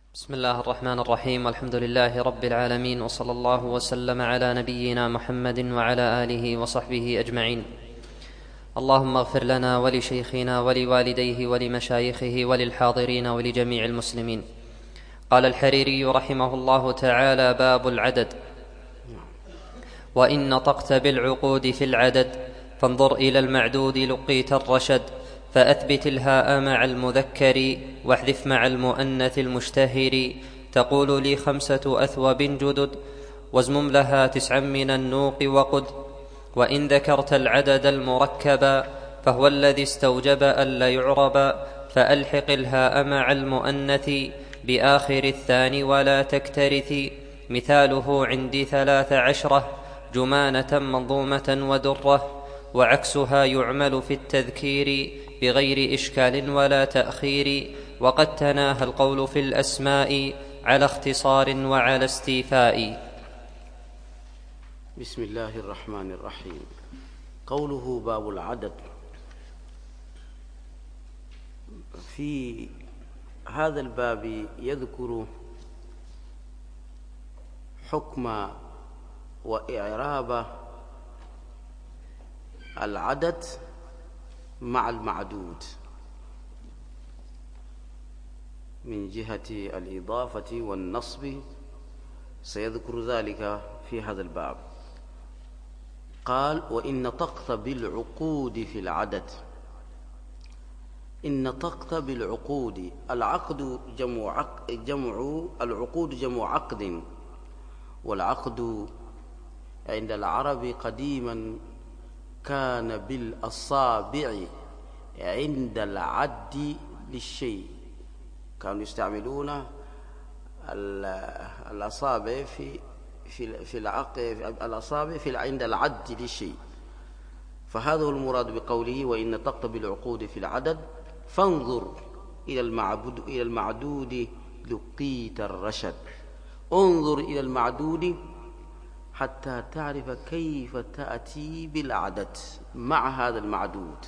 بسم الله الرحمن الرحيم، والحمد لله رب العالمين، وصلى الله وسلم على نبينا محمد وعلى آله وصحبه أجمعين. اللهم اغفر لنا ولشيخنا ولوالديه ولمشايخه وللحاضرين ولجميع المسلمين. قال الحريري رحمه الله تعالى: باب العدد. وإن نطقت بالعقود في العدد فانظر إلى المعدود لقيت الرشد، فأثبت الهاء مع المذكر واحذف مع المؤنث المشتهر. تقول لي 5 أثوب جدد، وازمم لها 9 من النوق وقد. وإن ذكرت العدد المركبا فهو الذي استوجب ألا يعربا، فألحق الهاء مع المؤنث بآخر الثاني ولا تكترث. مثاله عندي 13 جمانة منظومة ودرة، وعكسها يعمل في التذكير بغير إشكال ولا تأخير. وقد تناهى القول في الأسماء على اختصار وعلى استيفاء. بسم الله الرحمن الرحيم. قوله باب العدد، في هذا الباب يذكر حكم وإعراب العدد مع المعدود من جهة الإضافة والنصب، سيذكر ذلك في هذا الباب. قال: وإن نطقت بالعقود في العدد. إن نطقت بالعقود، العقد جمع العقود جمع عقد، والعقد عند العرب قديما كان بالأصابع عند العد للشيء، كانوا يستعملون الأصابع في عند العد للشيء. فهذا هو المراد بقوله: وإن نطقت بالعقود في العدد فانظر إلى المعدود لقيت الرشد. انظر إلى المعدود حتى تعرف كيف تأتي بالعدد مع هذا المعدود.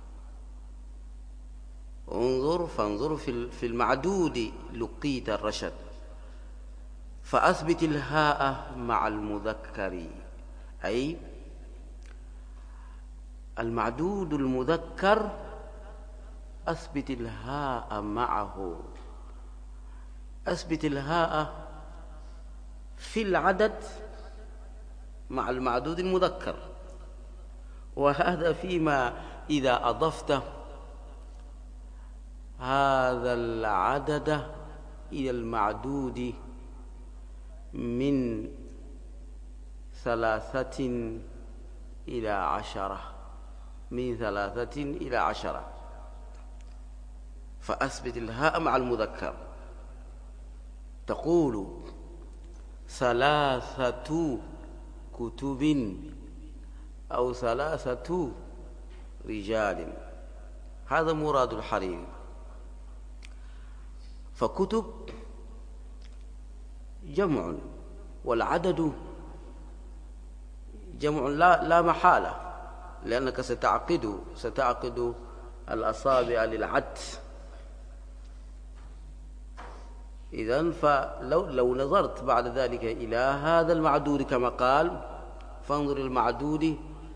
فانظر في المعدود لقيت الرشد. فأثبت الهاء مع المذكر، أي المعدود المذكر أثبت الهاء معه. أثبت الهاء في العدد مع المعدود المذكر، وهذا فيما إذا أضفت هذا العدد إلى المعدود من 3 إلى 10، من 3 إلى 10. فأثبت الهاء مع المذكر. تقول 3 كتب أو 3 رجال، هذا مراد الحريري. فكتب جمع، والعدد جمع لا محالة، لأنك ستعقد الأصابع للعد. إذن فلو نظرت بعد ذلك إلى هذا المعدود كما قال: فانظر المعدود،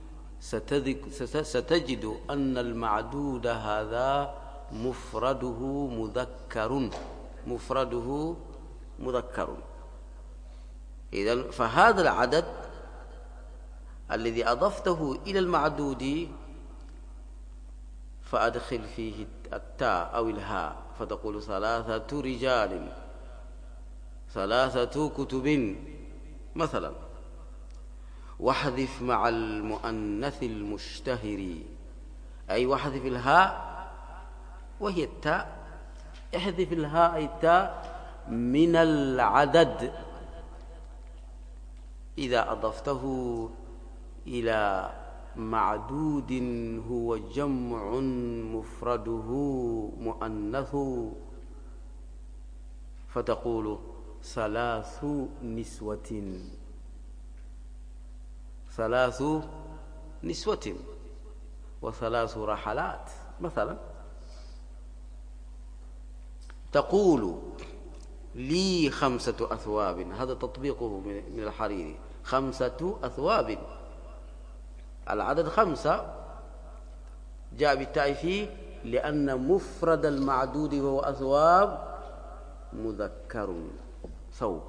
ستجد أن المعدود هذا مفرده مذكر. إذن فهذا العدد الذي أضفته إلى المعدود فأدخل فيه التاء أو الهاء، فتقول 3 رجال، 3 كتب مثلا. واحذف مع المؤنث المشتهر، أي واحذف الهاء وهي التاء. احذف الهاء أي التاء من العدد إذا أضفته إلى معدود هو جمع مفرده مؤنث، فتقول 3 نسوة، 3 نسوة، و3 رحلات مثلا. تقول لي 5 أثواب، هذا تطبيقه من الحريري، 5 أثواب، العدد 5 جاء بالتاء فيه لأن مفرد المعدود وهو أثواب مذكر ثوب.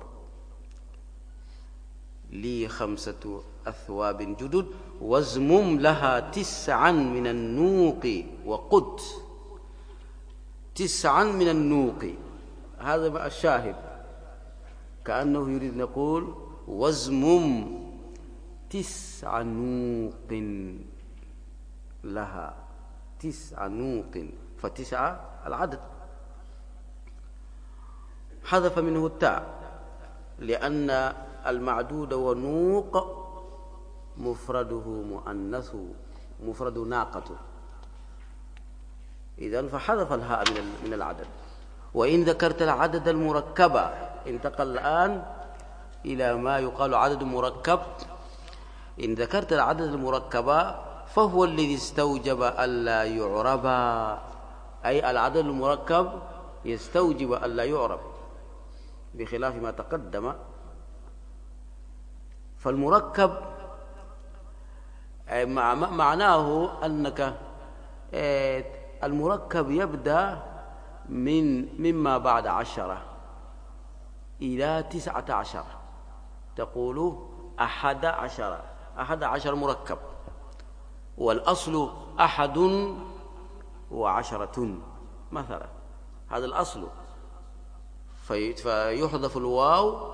لي 5 أثواب جدد وازمم لها 9 من النوق وقد، 9 من النوق، هذا الشاهد، كأنه يريد أن يقول وازمم 9 نوق لها، 9 نوق، ف9 العدد، حذف منه التاء لأن المعدود ونوق مفرده مؤنث، مفرد ناقة، إذن فحذف الهاء من العدد. وإن ذكرت العدد المركب، انتقل الآن إلى ما يقال عدد مركب، إن ذكرت العدد المركب فهو الذي استوجب ألا يعرب، أي العدد المركب يستوجب ألا يعرب بخلاف ما تقدم. فالمركب معناه أنك المركب يبدأ مما بعد 10 إلى 19، تقول 11 مركب، والأصل 11 مثلا، هذا الأصل، فيحذف الواو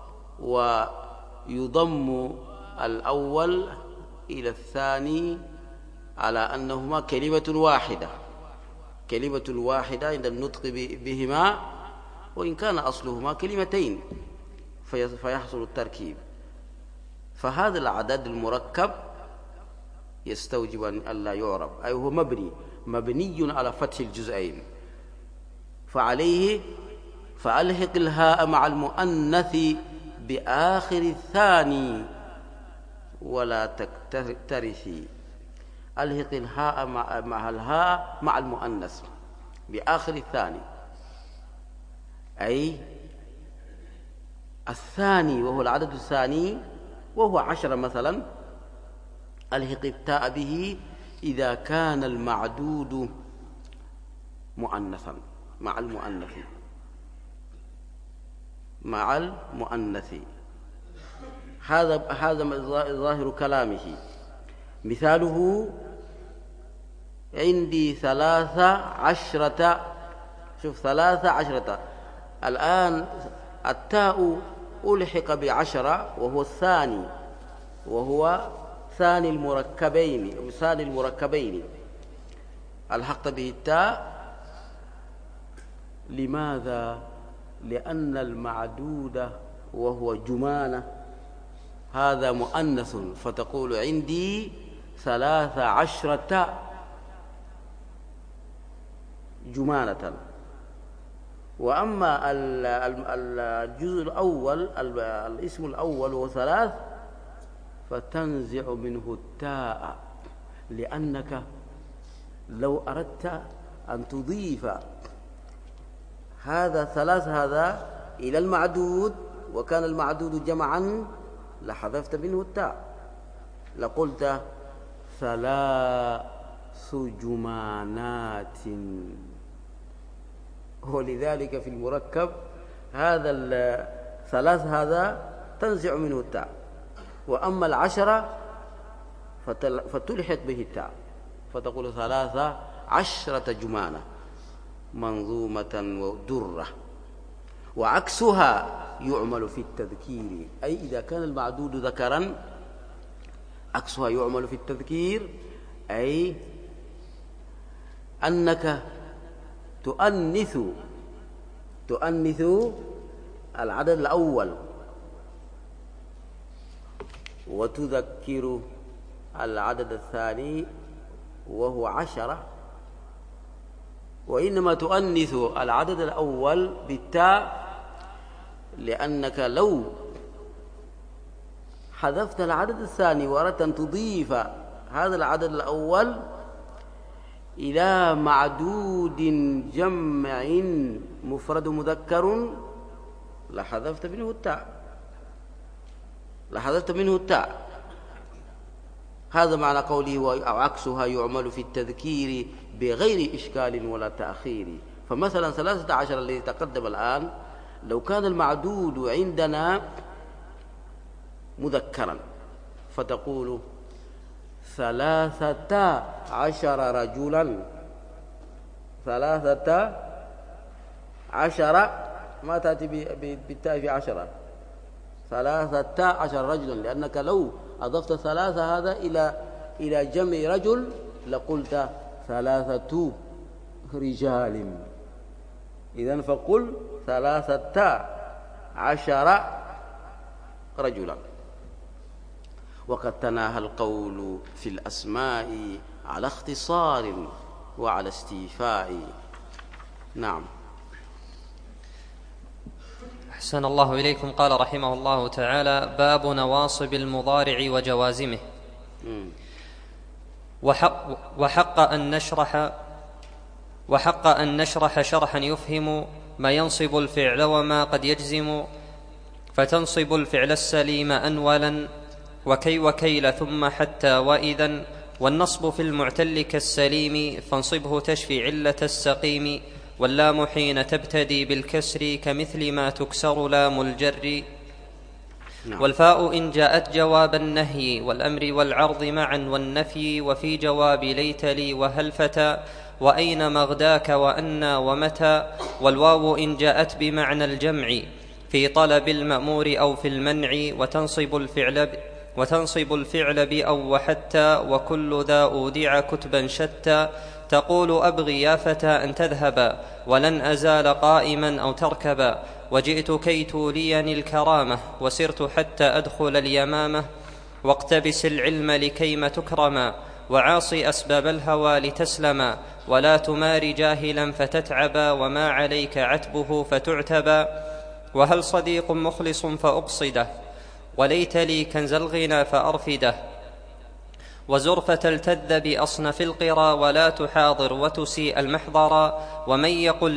ويضم الأول إلى الثاني على أنهما كلمة واحدة، كلمة واحدة عند النطق بهما، وإن كان أصلهما كلمتين فيحصل التركيب. فهذا العدد المركب يستوجب أن لا يعرب، أي هو مبني على فتح الجزئين، فعليه فألحق الهاء مع المؤنث بآخر الثاني ولا تكترثي. ألحق الهاء مع الهاء مع المؤنث بآخر الثاني، أي الثاني وهو العدد الثاني وهو 10 مثلا، ألحق التاء به إذا كان المعدود مؤنثا مع المؤنث. هذا ظاهر كلامه. مثاله عندي 13، شوف 13، الآن التاء ألحق ب10 وهو الثاني، وهو ثاني المركبين، ألحقت به التاء. لماذا؟ لأن المعدود وهو جمانة هذا مؤنث، فتقول عندي 13 جمانة. وأما الجزء الأول، الاسم الأول هو 3، فتنزع منه التاء، لأنك لو أردت أن تضيف هذا 3 هذا إلى المعدود وكان المعدود جمعا لحذفت منه التاء، لقلت 3 جمانات. ولذلك في المركب هذا 3 هذا تنزع منه التاء، وأما 10 فتلحق به التاء، فتقول 13 جمانة منظومة ودرة. وعكسها يعمل في التذكير، أي إذا كان المعدود ذكرا عكسها يعمل في التذكير، أي أنك تؤنث العدد الأول وتذكر العدد الثاني وهو 10، وإنما تؤنث العدد الأول بالتاء، لأنك لو حذفت العدد الثاني وأردت أن تضيف هذا العدد الأول إلى معدود جمع مفرد مذكر لحذفت منه التاء. هذا معنى قوله أو عكسها يعمل في التذكير بغير إشكال ولا تأخير. فمثلا 13 الذي تقدم الآن لو كان المعدود عندنا مذكرا فتقول 13 رجلا، 13 ما تأتي بالتاء في 10، 13 رجلا، لأنك لو أضفت 3 هذا إلى جمع رجل لقلت 3 رجال. إذن فقل 13 رجلا. وقد تناهى القول في الأسماء على اختصار وعلى استيفاء. نعم. أحسن الله إليكم. قال رحمه الله تعالى: باب نواصب المضارع وجوازمه. وحق أن نشرح شرحا يفهم ما ينصب الفعل وما قد يجزم، فتنصب الفعل السليم أنولا وكي وكيل ثم حتى وإذا، والنصب في المعتل كالسليم فانصبه تشفي علة السقيم، واللام حين تبتدي بالكسر كمثل ما تكسر لام الجر. والفاء إن جاءت جواب النهي والأمر والعرض معا والنفي، وفي جواب ليت لي وهل فتى وأين مغداك وأنا ومتى. والواو إن جاءت بمعنى الجمع في طلب المأمور أو في المنع، وتنصب الفعل بأو وحتى، وكل ذا أودع كتبا شتى. تقول أبغي يا فتى أن تذهبا ولن أزال قائما أو تركبا، وجئت كي توليني الكرامة وسرت حتى أدخل اليمامة، واقتبس العلم لكيم تكرما وعاصي أسباب الهوى لتسلما، ولا تمار جاهلا فتتعبا وما عليك عتبه فتعتبا. وهل صديق مخلص فأقصده وليت لي كنز الغنى فأرفده، وزرفة التذ بأصنف القرى ولا تحاضر وتسيء المحضرا. ومن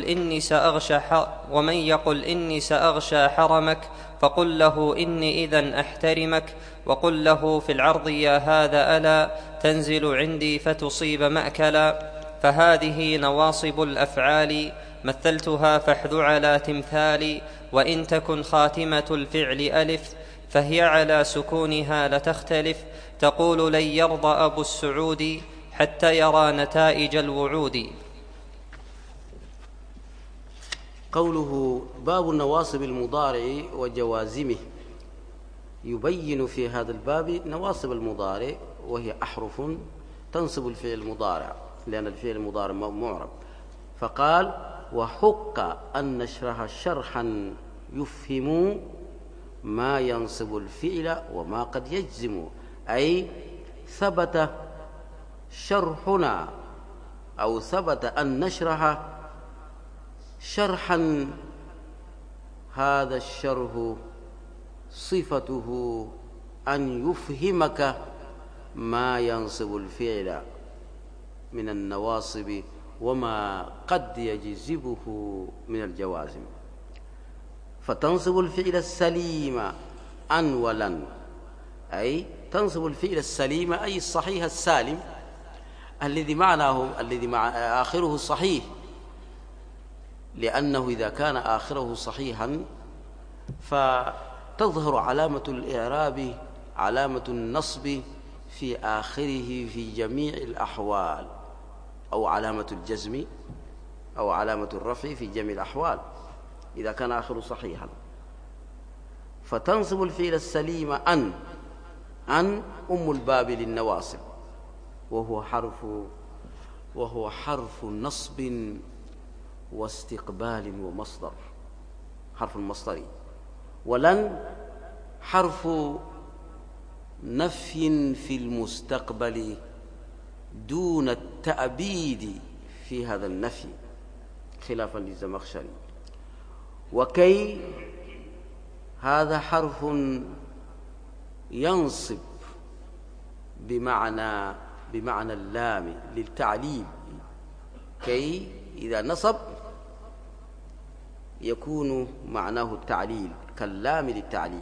يقل إني سأغشى حرمك فقل له إني إذن أحترمك، وقل له في العرض يا هذا ألا تنزل عندي فتصيب مأكلا. فهذه نواصب الأفعال مثلتها فاحذ على تمثال، وإن تكن خاتمة الفعل ألف فهي على سكونها لتختلف. تقول لن يرضى أبو السعود حتى يرى نتائج الوعود. قوله باب نواصب المضارع وجوازمه، يبين في هذا الباب نواصب المضارع، وهي أحرف تنصب الفعل المضارع لأن الفعل المضارع معرب. فقال وحق أن نشرح شرحا يفهم ما ينصب الفعل وما قد يجزم، أي ثبت شرحنا أو ثبت أن نشرح شرحا، هذا الشرح صفته أن يفهمك ما ينصب الفعل من النواصب وما قد يجذبه من الجوازم. فتنصب الفعل السليم أنولا، أي تنصب الفعل السليم أي الصحيح السالم الذي مع آخره صحيح، لأنه إذا كان آخره صحيحا فتظهر علامة الإعراب علامة النصب في آخره في جميع الأحوال، أو علامة الجزم أو علامة الرفع في جميع الأحوال إذا كان آخره صحيحا. فتنصب الفعل السليم أن أم الباب للنواصب، وهو حرف نصب واستقبال ومصدر، حرف المصدري. ولن حرف نفي في المستقبل دون التأبيد في هذا النفي خلافا للزمخشري. وكي هذا حرف ينصب بمعنى اللام للتعليم. كي إذا نصب يكون معناه التعليل كاللام للتعليل.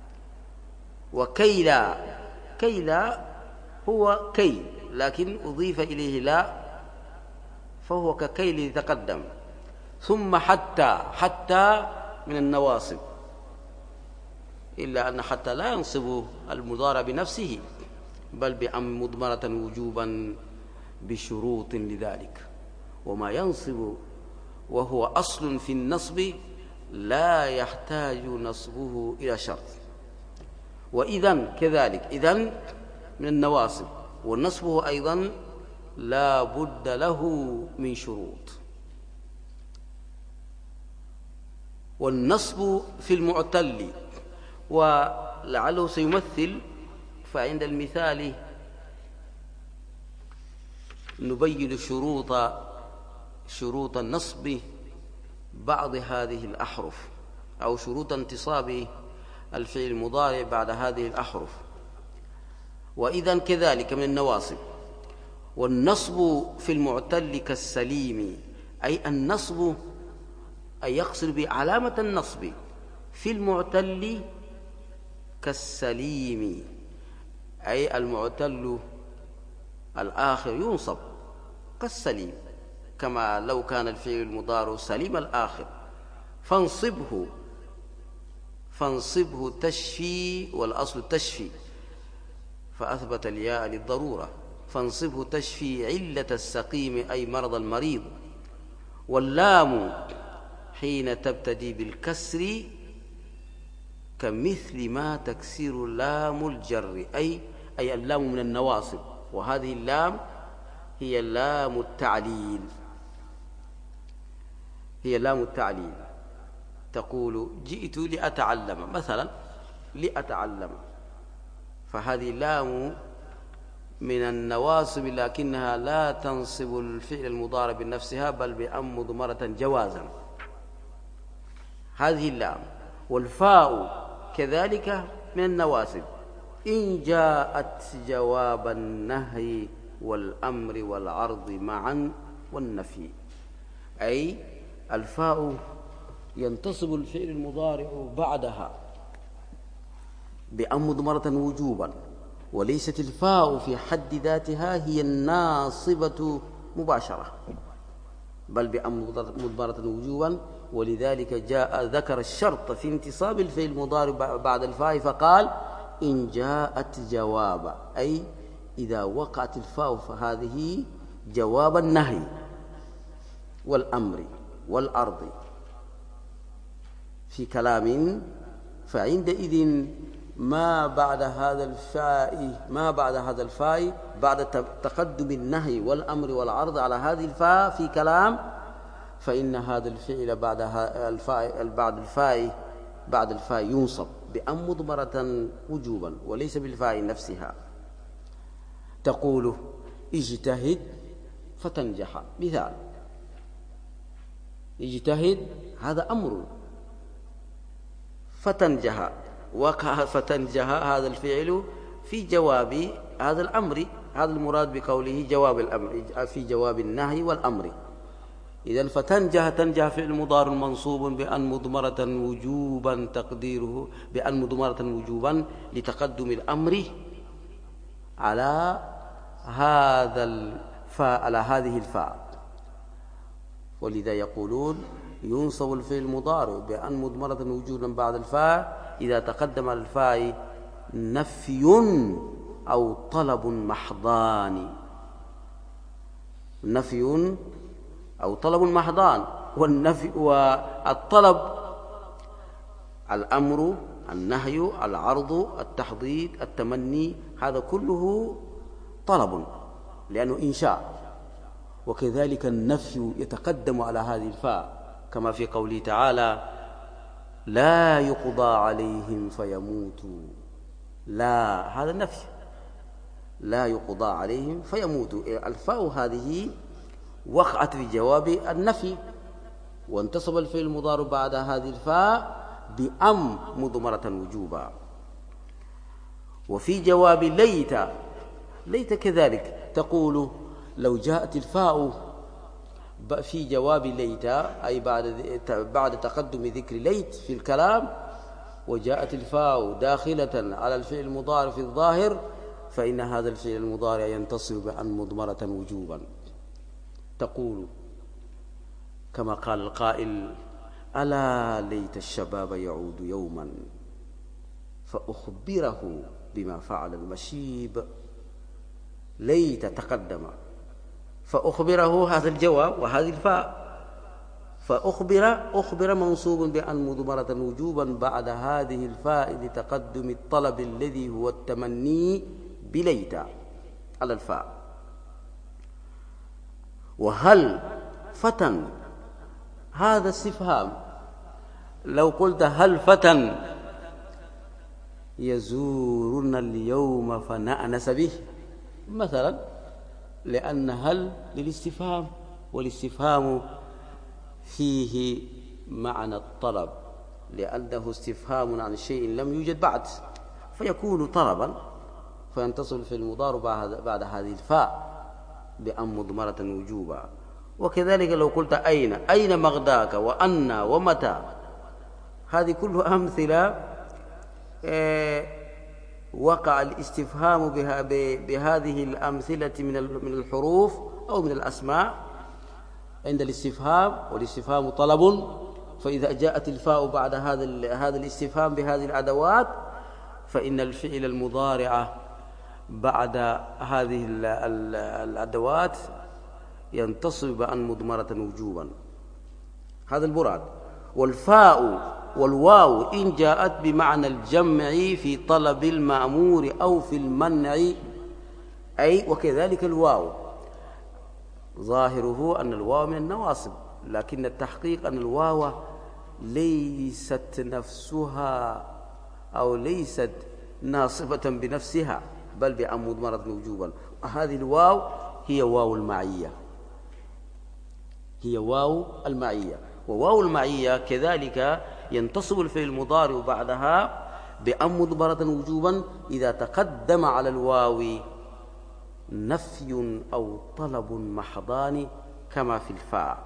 وكيلا، كيلا هو كي لكن أضيف إليه لا فهو ككيل يتقدم. ثم حتى، حتى من النواصب، إلا أن حتى لا ينصب المضارع بنفسه بل بأن مضمرة وجوبا بشروط لذلك. وما ينصب وهو أصل في النصب لا يحتاج نصبه إلى شرط. وإذن كذلك، إذن من النواصب، ونصبه أيضا لا بد له من شروط. والنصب في المعتل، ولعله سيمثل، فعند المثال نبين شروط النصب بعض هذه الأحرف، أو شروط انتصاب الفعل المضارع بعد هذه الأحرف. وإذن كذلك من النواصب. والنصب في المعتل كالسليم، أي النصب أي يقصد بعلامة النصب في المعتل كالسليم، أي المعتل الآخر ينصب كالسليم، كما لو كان الفعل المضارع سليم الآخر فانصبه تشفي، والأصل تشفي فأثبت الياء للضرورة. فانصبه تشفي علة السقيم أي مرض المريض. واللام حين تبتدي بالكسر كمثل ما تكسر لام الجر، أي اللام من النواصب، وهذه اللام هي لام التعليل، هي لام التعليل. تقول جئت لأتعلم مثلا، لأتعلم، فهذه لام من النواصب لكنها لا تنصب الفعل المضارع بنفسها بل بأن مضمرة جوازا، هذه اللام. والفاء كذلك من النواصب إن جاءت جواب النهي والأمر والعرض معا والنفي، أي الفاء ينتصب الفعل المضارع بعدها بأن مضمرة وجوبا، وليست الفاء في حد ذاتها هي الناصبة مباشرة بل بأن مضمرة وجوبا. ولذلك ذكر الشرط في انتصاب الفعل المضارع بعد الفاء فقال إن جاءت جواب، أي إذا وقعت الفاء فهذه جواب النهي والأمر والعرض في كلام، فعندئذ ما بعد هذا الفاء بعد تقدم النهي والأمر والعرض على هذه الفاء في كلام، فإن هذا الفعل بعد الفاء ينصب بأن مضمرة وجوبا وليس بالفاء نفسها. تقول اجتهد فتنجح، مثال اجتهد هذا أمر، فتنجح وقع فتنجح هذا الفعل في جواب هذا الأمر، هذا المراد بقوله جواب الأمر في جواب النهي والأمر. إذن فتنجح، تنجح فعل مضارع منصوب بأن مضمرة وجوبا، تقديره بأن مضمرة وجوبا لتقدم الأمر على هذه الفاء. ولذا يقولون ينصب الفعل المضارع بأن مضمرة وجوبا بعد الفاء إذا تقدم على الفاء نفي أو طلب محضان، نفي أو طلب محضان. والنفي والطلب الأمر، النهي، العرض، التحضيض، التمني، هذا كله طلب لأنه إنشاء. وكذلك النفي يتقدم على هذه الفاء كما في قوله تعالى لا يقضى عليهم فيموتوا، لا هذا النفي، لا يقضى عليهم فيموتوا، الفاء هذه وقعت في جواب النفي، وانتصب الفعل المضارع بعد هذه الفاء بأم مضمرة وجوبا. وفي جواب ليت كذلك تقول لو جاءت الفاء في جواب ليت، أي بعد تقدم ذكر ليت في الكلام، وجاءت الفاء داخلة على الفعل المضارع في الظاهر، فإن هذا الفعل المضارع ينتصب بأن مضمرة وجوبا. تقول كما قال القائل: ألا ليت الشباب يعود يوما فأخبره بما فعل المشيب. ليت تقدم، فأخبره هذا الجواب وهذه الفاء، أخبر منصوب بأن مضمرة وجوبا بعد هذه الفاء لتقدم الطلب الذي هو التمني بليت على الفاء. وهل فتى، هذا استفهام. لو قلت هل فتى يزورنا اليوم فنأنس به مثلا، لأن هل للاستفهام، والاستفهام فيه معنى الطلب، لأنه استفهام عن شيء لم يوجد بعد، فيكون طلبا، فينتصب في المضارع بعد هذه الفاء بأن مضمرة وجوبا. وكذلك لو قلت أين مغداك، وأن، ومتى، هذه كلها أمثلة وقع الاستفهام بهذه الأمثلة من الحروف أو من الأسماء عند الاستفهام، والاستفهام طلب، فإذا جاءت الفاء بعد هذا الاستفهام بهذه الأدوات، فإن الفعل المضارع بعد هذه الأدوات ينتصب بأن مضمرة وجوبا. هذا المراد. والفاء والواو إن جاءت بمعنى الجمع في طلب المأمور أو في المنع، أي وكذلك الواو ظاهره أن الواو من النواصب، لكن التحقيق أن الواو ليست نفسها أو ليست ناصبة بنفسها، بل بأن مضمرة وجوبا. هذه الواو هي واو المعية، هي واو المعية. وواو المعية كذلك ينتصب الفعل المضارع بعدها بأن مضمرة وجوبا إذا تقدم على الواو نفي أو طلب محضان كما في الفاء.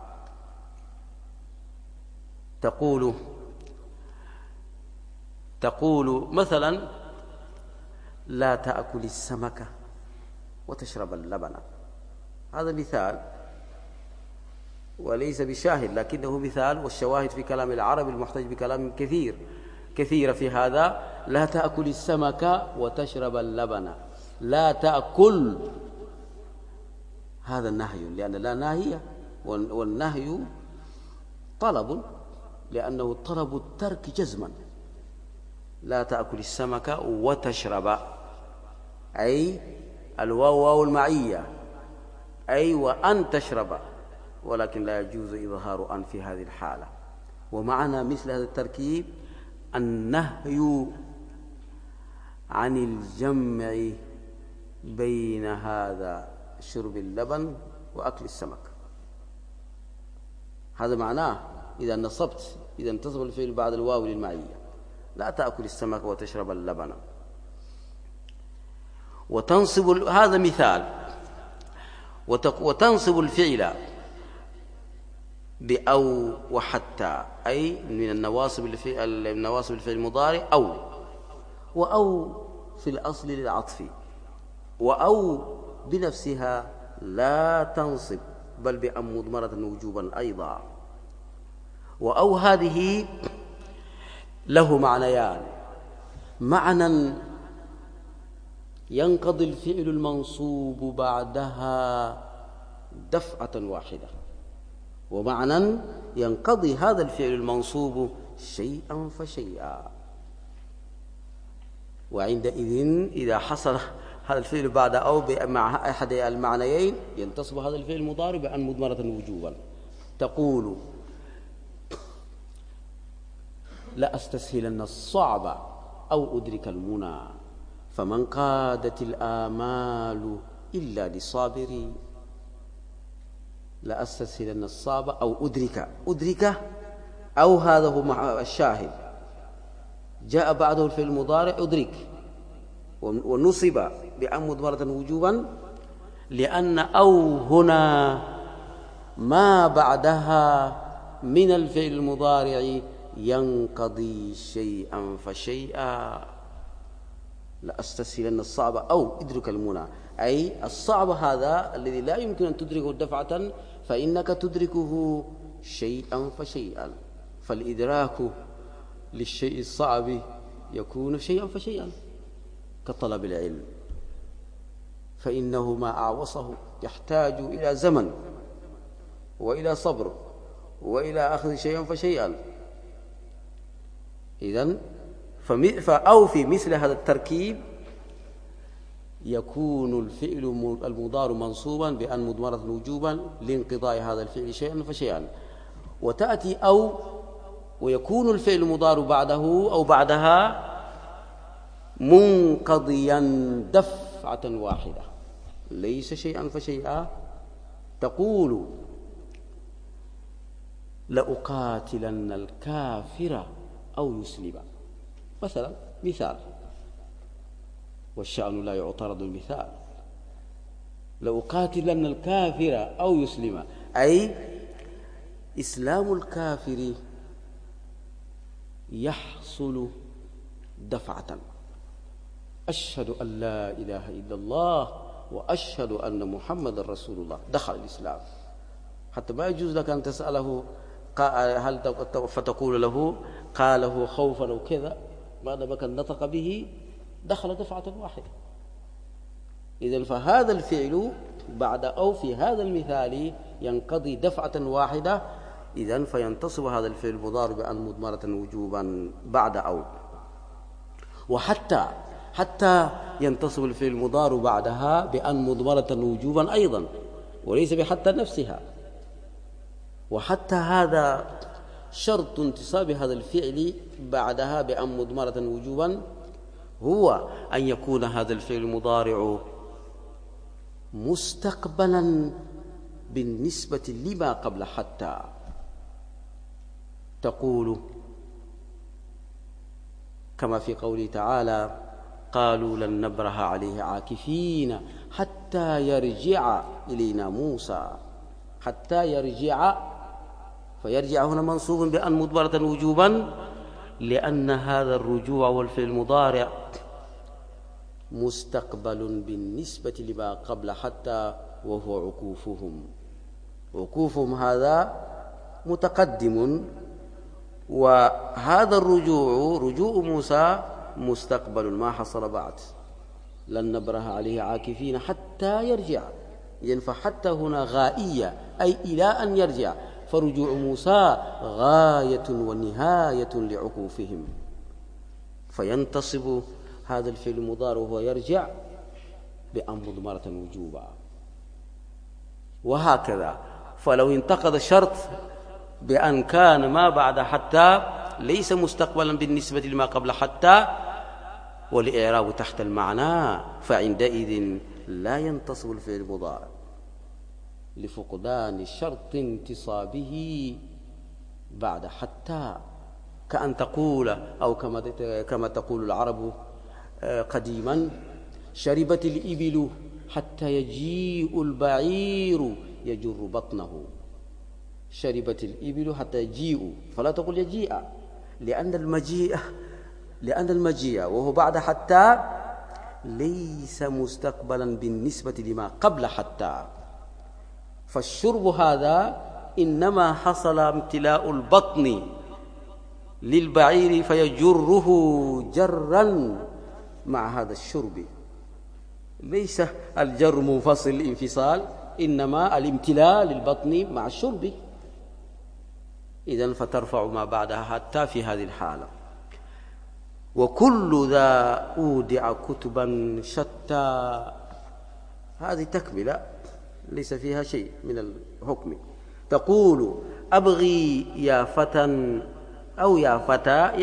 تقول مثلا: لا تأكل السمك وتشرب اللبن. هذا مثال وليس بشاهد، لكنه مثال، والشواهد في كلام العرب المحتج بكلام كثير في هذا. لا تأكل السمك وتشرب اللبن. لا تأكل، هذا النهي، لأن لا ناهية، والنهي طلب، لأنه طلب الترك جزما. لا تأكل السمك وتشرب، أي الواو واو المعية، أي وأن تشرب، ولكن لا يجوز إظهار أن في هذه الحالة. ومعنى مثل هذا التركيب النهي عن الجمع بين هذا شرب اللبن وأكل السمك. هذا معناه إذا نصبت، إذا انتصب الفعل بعد الواو للمعية: لا تأكل السمك وتشرب اللبن. وتنصب، هذا مثال. وتنصب الفعل بأو وحتى، أي من النواصب الفعل المضارع أو. وأو في الأصل للعطف، وأو بنفسها لا تنصب، بل بأن مضمرة وجوبا أيضا. وأو هذه له معنيان: معنى ينقضي الفعل المنصوب بعدها دفعة واحدة، ومعنى ينقضي هذا الفعل المنصوب شيئا فشيئا. وعندئذ إذا حصل هذا الفعل بعد أو مع أحد المعنيين ينتصب هذا الفعل المضارع بأن مضمرة وجوبا. تقول: لا أستسهلن الصعب أو أدرك المنى، فمن قادت الآمال إلا لصابري. لا أستسهلن الصعب أو أدرك أو هذا هو الشاهد. جاء بعده الفعل المضارع أدرك، ونصب بأن مضمرة وجوبا، لأن أو هنا ما بعدها من الفعل المضارع ينقضي شيئا فشيئا. لا أستسهلن الصعب أو ادرك المنى، أي الصعب هذا الذي لا يمكن أن تدركه دفعة فإنك تدركه شيئا فشيئا، فالإدراك للشيء الصعب يكون شيئا فشيئا كطلب العلم، فإنه ما أعوصه يحتاج إلى زمن وإلى صبر وإلى أخذ شيئا فشيئا. إذن أو في مثل هذا التركيب يكون الفعل المضارع منصوبا بأن مضمرة وجوبا لانقضاء هذا الفعل شيئا فشيئا، وتأتي أو ويكون الفعل المضارع بعده أو بعدها منقضيا دفعة واحدة ليس شيئا فشيئا. تقول لأقاتلن الكافر أو يسلم مثلا، مثال، والشأن لا يعترض المثال. لأقاتلن الكافر أو يسلم، أي إسلام الكافر يحصل دفعة، أشهد أن لا إله إلا الله وأشهد أن محمد رسول الله، دخل الإسلام. حتى ما يجوز لك أن تسأله هل فتقول له قاله خوفا أو كذا، بعد ما كان نطق به دخل دفعة واحدة. إذن فهذا الفعل بعد أو في هذا المثال ينقضي دفعة واحدة. إذن فينتصب هذا الفعل المضارع بأن مضمرة وجوبا بعد أو، حتى ينتصب الفعل المضارع بعدها بأن مضمرة وجوبا أيضا، وليس بحتى نفسها. وحتى هذا شرط انتصاب هذا الفعل بعدها بأن مضمرة وجوبا هو أن يكون هذا الفعل المضارع مستقبلا بالنسبة لما قبل حتى. تقول كما في قوله تعالى قالوا لن نبرح عليه عاكفين حتى يرجع إلينا موسى، حتى يرجع، فيرجع هنا منصوب بأن مضمرة وجوبا لأن هذا الرجوع والفعل المضارع مستقبل بالنسبة لما قبل حتى، وهو عكوفهم هذا متقدم، وهذا رجوع موسى مستقبل ما حصل بعد. لن نبرح عليه عاكفين حتى يرجع، إذن فحتى هنا غائية أي إلى أن يرجع، فرجوع موسى غاية ونهاية لعكوفهم، فينتصب هذا الفعل المضارع وهو يرجع بأن مضمرة وجوبا، وهكذا. فلو انتقض الشرط بأن كان ما بعد حتى ليس مستقبلا بالنسبة لما قبل حتى والإعراب تحت المعنى، فعندئذ لا ينتصب الفعل المضارع لفقدان شرط انتصابه بعد حتى، كأن تقول أو كما تقول العرب قديما شربت الإبل حتى يجيء البعير يجر بطنه. شربت الإبل حتى يجيء، فلا تقول يجيء، لأن المجيء وهو بعد حتى ليس مستقبلا بالنسبة لما قبل حتى. فالشرب هذا إنما حصل امتلاء البطن للبعير فيجره جرا مع هذا الشرب، ليس الجر منفصل الانفصال، إنما الامتلاء للبطن مع الشرب. إذن فترفع ما بعدها حتى في هذه الحالة. وكل ذا أودع كتبا شتى، هذه تكملة ليس فيها شيء من الحكم. تقول أبغي يا فتى أو يا فتى،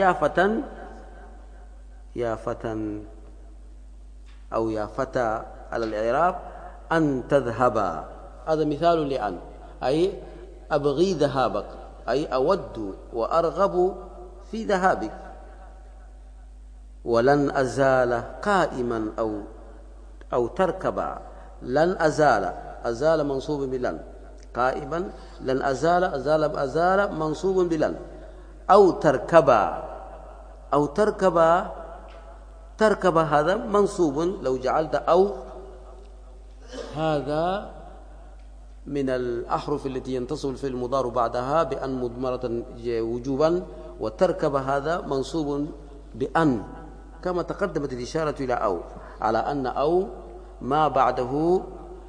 يا فتى أو يا فتى على الإعراب أن تذهبا، هذا مثال لأن، أي أبغي ذهابك، أي أود وأرغب في ذهابك. ولن أزال قائما أو تركبا، لن أزال، أزال منصوب بلن، قائما. لن أزال منصوب بلن. أو تركب هذا منصوب. لو جعلت أو هذا من الأحرف التي ينتصب الفعل المضارع بعدها بأن مضمرة وجوبا، وتركب هذا منصوب بأن، كما تقدمت الإشارة إلى أو، على أن أو ما بعده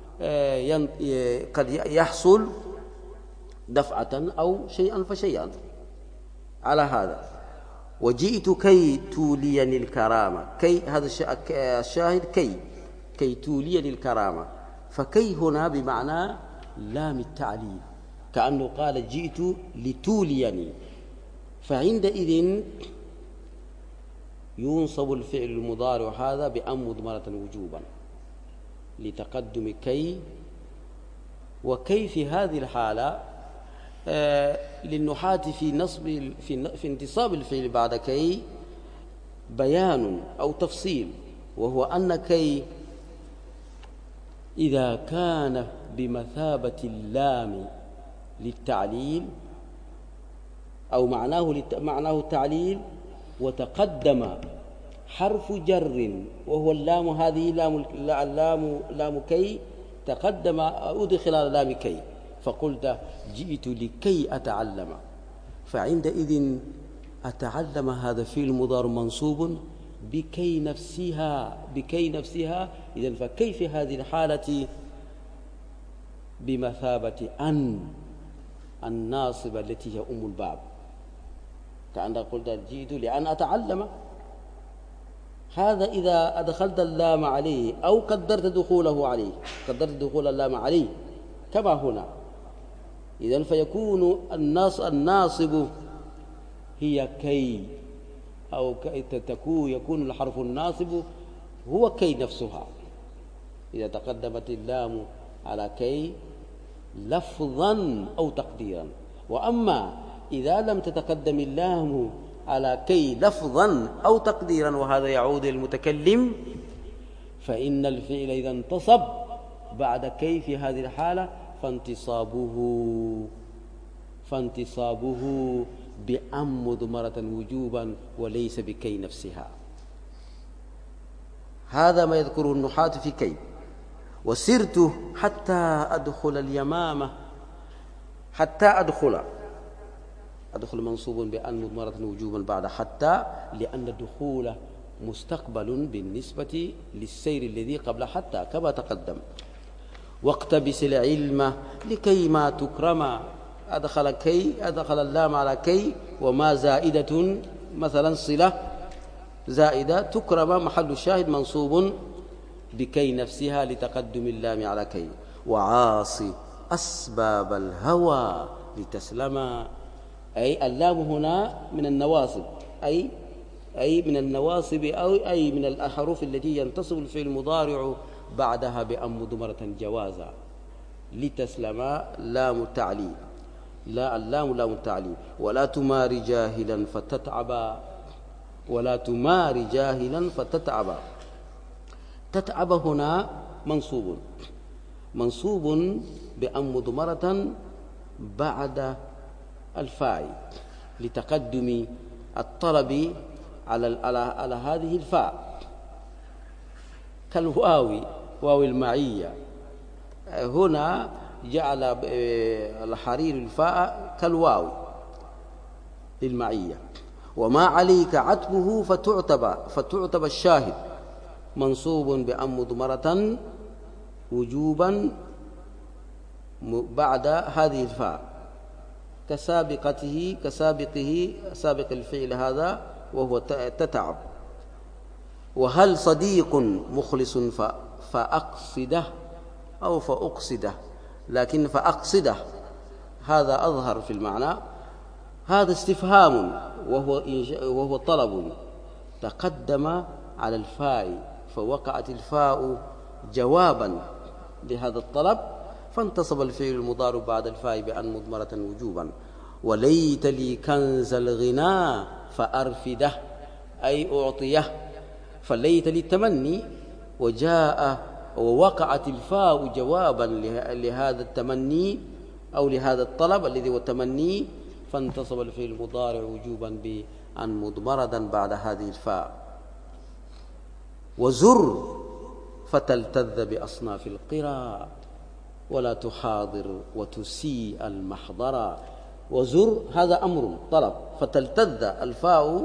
قد يحصل دفعة أو شيئا فشيئا على هذا. وجئت كي توليني الكرامة. كي هذا الشاهد كي توليني الكرامة. فكي هنا بمعنى لام التعليل، كأنه قال جئت لتوليني. فعندئذ ينصب الفعل المضارع هذا بأن مضمرة وجوبا لتقدم كي. وكي في هذه الحالة للنحاة في انتصاب الفعل بعد كي بيان أو تفصيل، وهو أن كي إذا كان بمثابة اللام للتعليل أو معناه التعليل، وتقدم حرف جر وهو اللام، هذه لام كي تقدم أدخل على لام كي، فقلت جئت لكي أتعلم. فعندئذ أتعلم هذا فعل مضارع منصوب بكي نفسها. إذن فكي في هذه الحالة بمثابة أن الناصبة التي هي أم الباب، كأنك قلت جئت لأن أتعلم. هذا إذا أدخلت اللام عليه أو قدرت دخول اللام عليه كما هنا. إذن فيكون الناصب هي كي، أو يكون الحرف الناصب هو كي نفسها إذا تقدمت اللام على كي لفظا أو تقديرا. وأما إذا لم تتقدم اللام على كي لفظا أو تقديرا، وهذا يعود للمتكلم، فإن الفعل إذا انتصب بعد كي في هذه الحالة فانتصابه بأن مضمرة وجوبا وليس بكي نفسها. هذا ما يذكره النحاة في كي. وسرت حتى أدخل اليمامة. حتى أدخل منصوب بأن مضمرة وجوبا بعد حتى، لأن الدخول مستقبل بالنسبة للسير الذي قبل حتى كما تقدم. واقتبس العلم لكي ما تكرم. أدخل اللام على كي، وما زائدة مثلا صلة زائدة تكرم، محل الشاهد منصوب بكي نفسها لتقدم اللام على كي. وعاصي أسباب الهوى لتسلم. أي اللام هنا من النواصب، أي من النواصب أي من الأحرف التي ينتصب الفعل المضارع بعدها بأن مضمرة جوازا. لتسلم لام التعليل، لا اللام لام التعليل. ولا تماري جاهلا فتتعب. تتعب هنا منصوب بأن مضمرة بعد الفاء لتقدم الطلب على هذه الفاء، كالواو المعية. هنا جعل الحرير الفاء كالواو للمعية. وما عليك عتبه فتعتب الشاهد منصوب بأن مضمرة وجوبا بعد هذه الفاء، سابق الفعل هذا وهو تتعب. وهل صديق مخلص فأقصده أو فأقصده، لكن فأقصده هذا أظهر في المعنى. هذا استفهام وهو طلب تقدم على الفاء، فوقعت الفاء جوابا لهذا الطلب، فانتصب الفعل المضارع بعد الفاء بأن مضمرة وجوبا. وليت لي كنز الغنى فأرفده، أي أعطيه. فليت لي التمني، ووقعت الفاء جوابا لهذا التمني، أو لهذا الطلب الذي هو التمني، فانتصب الفعل المضارع وجوبا بأن مضمردا بعد هذه الفاء. وزر فتلتذ بأصناف القرى ولا تحاضر وتسيء المحضر. وزر هذا أمر طلب، فتلتذ الفاء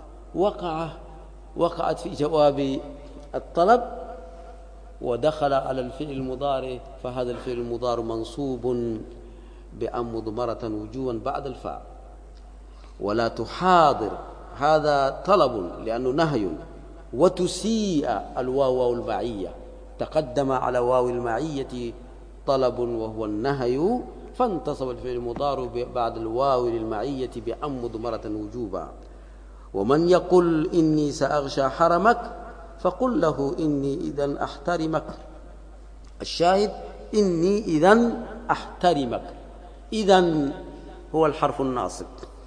وقعت في جواب الطلب ودخل على الفعل المضارع، فهذا الفعل المضارع منصوب بأن مضمرة وجوبا بعد الفاء. ولا تحاضر هذا طلب لأنه نهي. وتسيء الواو المعية، تقدم على واو المعية طلب وهو النهي، فانتصب الفعل المضارع بعد الواو للمعية بأن مضمرة وجوبا. ومن يقل إني سأغشى حرمك فقل له إني إذن أحترمك. الشاهد إني إذن أحترمك، إذن هو الحرف الناصب.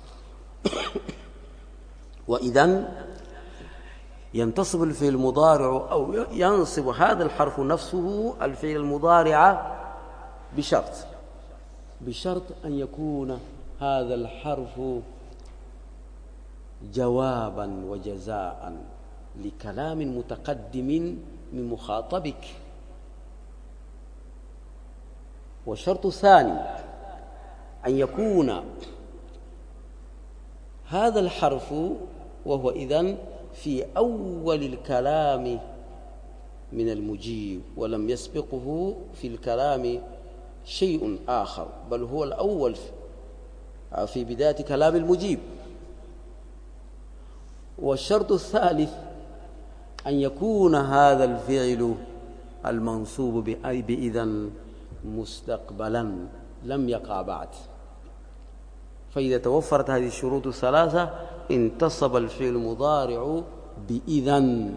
وإذن ينتصب الفعل المضارع أو ينصب هذا الحرف نفسه الفعل المضارع بشرط أن يكون هذا الحرف جوابا وجزاء لكلام متقدم من مخاطبك. والشرط الثاني أن يكون هذا الحرف وهو إذن في أول الكلام من المجيب، ولم يسبقه في الكلام شيء آخر، بل هو الأول في بداية كلام المجيب. والشرط الثالث أن يكون هذا الفعل المنصوب بإذن مستقبلا لم يقع بعد. فإذا توفرت هذه الشروط الثلاثة انتصب الفعل المضارع بإذن.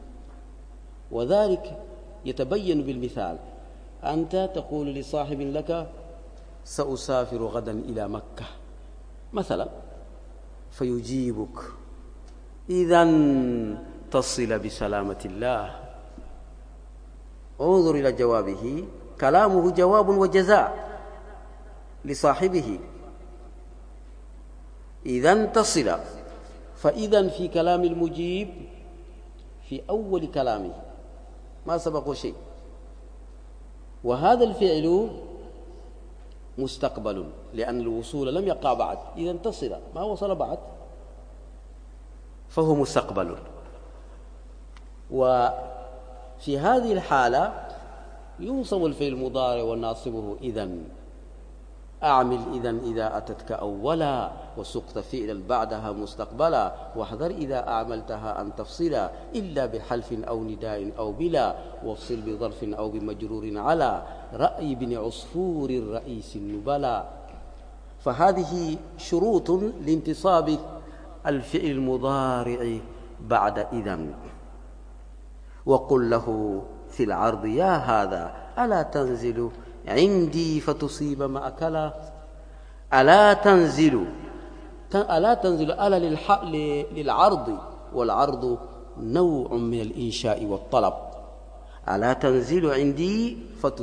وذلك يتبين بالمثال. أنت تقول لصاحب لك سأسافر غدا إلى مكة مثلا، فيجيبك إذن تصل بسلامة الله. انظر إلى جوابه، كلامه جواب وجزاء لصاحبه، إذن تصل. فإذن في كلام المجيب في أول كلامه ما سبق شيء، وهذا الفعل مستقبل لأن الوصول لم يقع بعد، إذن تصل ما وصل بعد فهو مستقبل. وفي هذه الحالة ينصب الفعل المضارع وناصبه إذن. أعمل إذن إذا أتتك أولا وسقت فعلا بعدها مستقبلا، واحذر إذا أعملتها أن تفصلا إلا بحلف أو نداء أو بلا، وافصل بظرف أو بمجرور على رأي بن عصفور الرئيس النبلا. فهذه شروط لانتصاب الفعل المضارع بعد إذن. وقل له في العرض يا هذا ألا تنزل عندي فتصيب ما أكلا. ألا تنزل ألا للعرض، والعرض نوع من الإنشاء والطلب. ألا تنزل عندي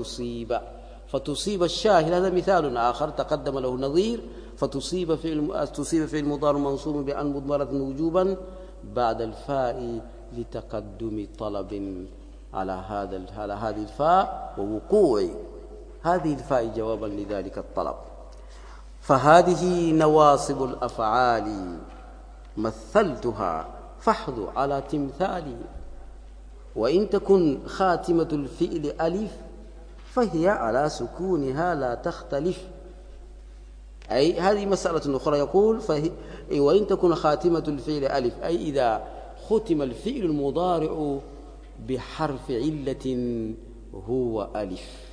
فتصيب الشاهد، هذا مثال آخر تقدم له نظير. تصيب في المضارع منصوب بأن مضمرة وجوبا بعد الفاء لتقدم طلب على هذه الفاء ووقوع هذه الفاء جوابا لذلك الطلب. فهذه نواصب الأفعال مثلتها فاحذو على تمثالي. وإن تكن خاتمة الفعل ألف فهي على سكونها لا تختلف. أي هذه مسألة أخرى. يقول وإن تكن خاتمة الفعل ألف، أي إذا ختم الفعل المضارع بحرف علة هو ألف،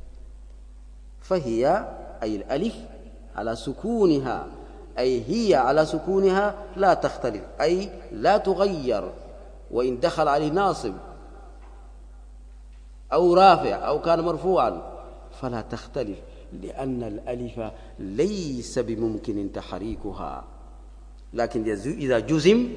فهي أي الألف على سكونها، أي هي على سكونها لا تختلف، أي لا تغير. وإن دخل عليه ناصب أو رافع أو كان مرفوعا فلا تختلف، لأن الألف ليس بممكن تحريكها، لكن إذا جزم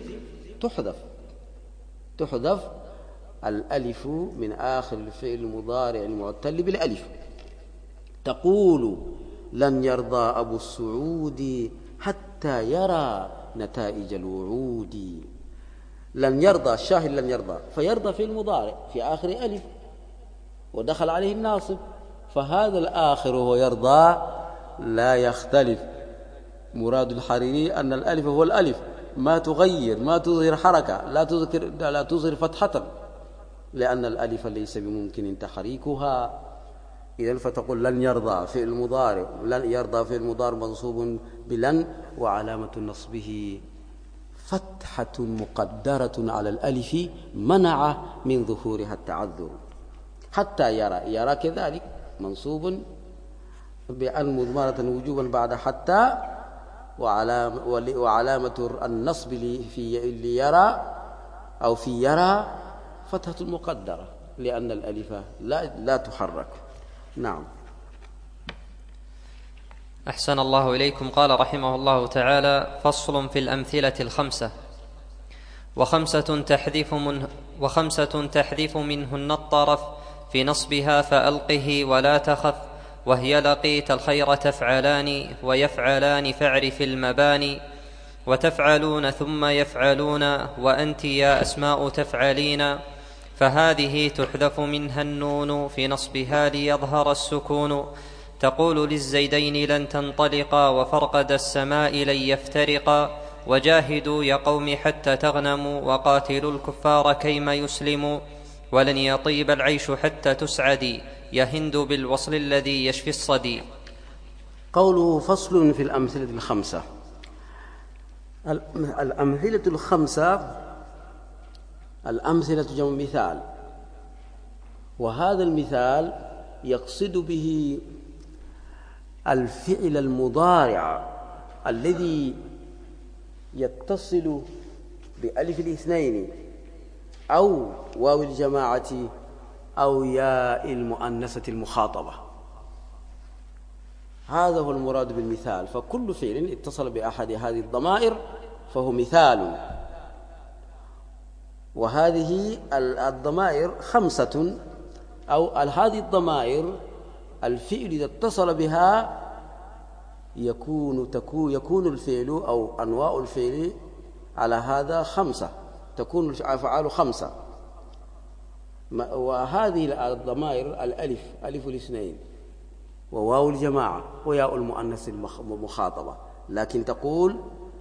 تحذف الألف من آخر الفعل المضارع المعتل بالألف. تقول لن يرضى أبو السعود حتى يرى نتائج الوعود. لن يرضى، الشاهد لن يرضى، فيرضى في المضارع في آخر ألف ودخل عليه الناصب، فهذا الآخر وهو يرضى لا يختلف. مراد الحريري أن الألف هو الألف، ما تغير، ما تظهر حركة، لا تظهر فتحة، لأن الألف ليس بممكن تحريكها. إذن فتقول لن يرضى في المضارع، لن يرضى في المضارع منصوب بلن، وعلامة نصبه فتحة مقدرة على الألف منع من ظهورها التعذر. حتى يرى كذلك منصوب بأن مضمرة وجوبا بعد حتى، وعلامة النصب ليرى أو في يرى فتحة مقدرة لأن الألف لا تحرك. نعم. أحسن الله إليكم. قال رحمه الله تعالى: فصل في الأمثلة الخمسة. وخمسة تحذف منهن الطرف في نصبها فألقه ولا تخف، وهي لقيت الخير تفعلان، ويفعلان فاعرف المباني، وتفعلون ثم يفعلون، وأنت يا أسماء تفعلين. فهذه تحذف منها النون في نصبها ليظهر السكون. تقول للزيدين لن تنطلقا، وفرقد السماء لن يفترقا، وجاهدوا يا قوم حتى تغنموا، وقاتلوا الكفار كيما يسلموا، ولن يطيب العيش حتى تسعدي، يا هند بالوصل الذي يشفي الصدي. قوله فصل في الأمثلة الخمسة. الأمثلة الخمسة، الأمثلة جمع مثال، وهذا المثال يقصد به الفعل المضارع الذي يتصل بألف الاثنين أو واو الجماعة أو ياء المؤنثة المخاطبة. هذا هو المراد بالمثال. فكل فعل اتصل بأحد هذه الضمائر فهو مثال. وهذه الضمائر خمسة، أو هذه الضمائر الفعل إذا اتصل بها يكون الفعل أو أنواع الفعل على هذا خمسة، تكون الأفعال خمسة. وهذه الضمائر الألف، ألف الاثنين، وواو الجماعة، وياء المؤنث المخاطبة، لكن تقول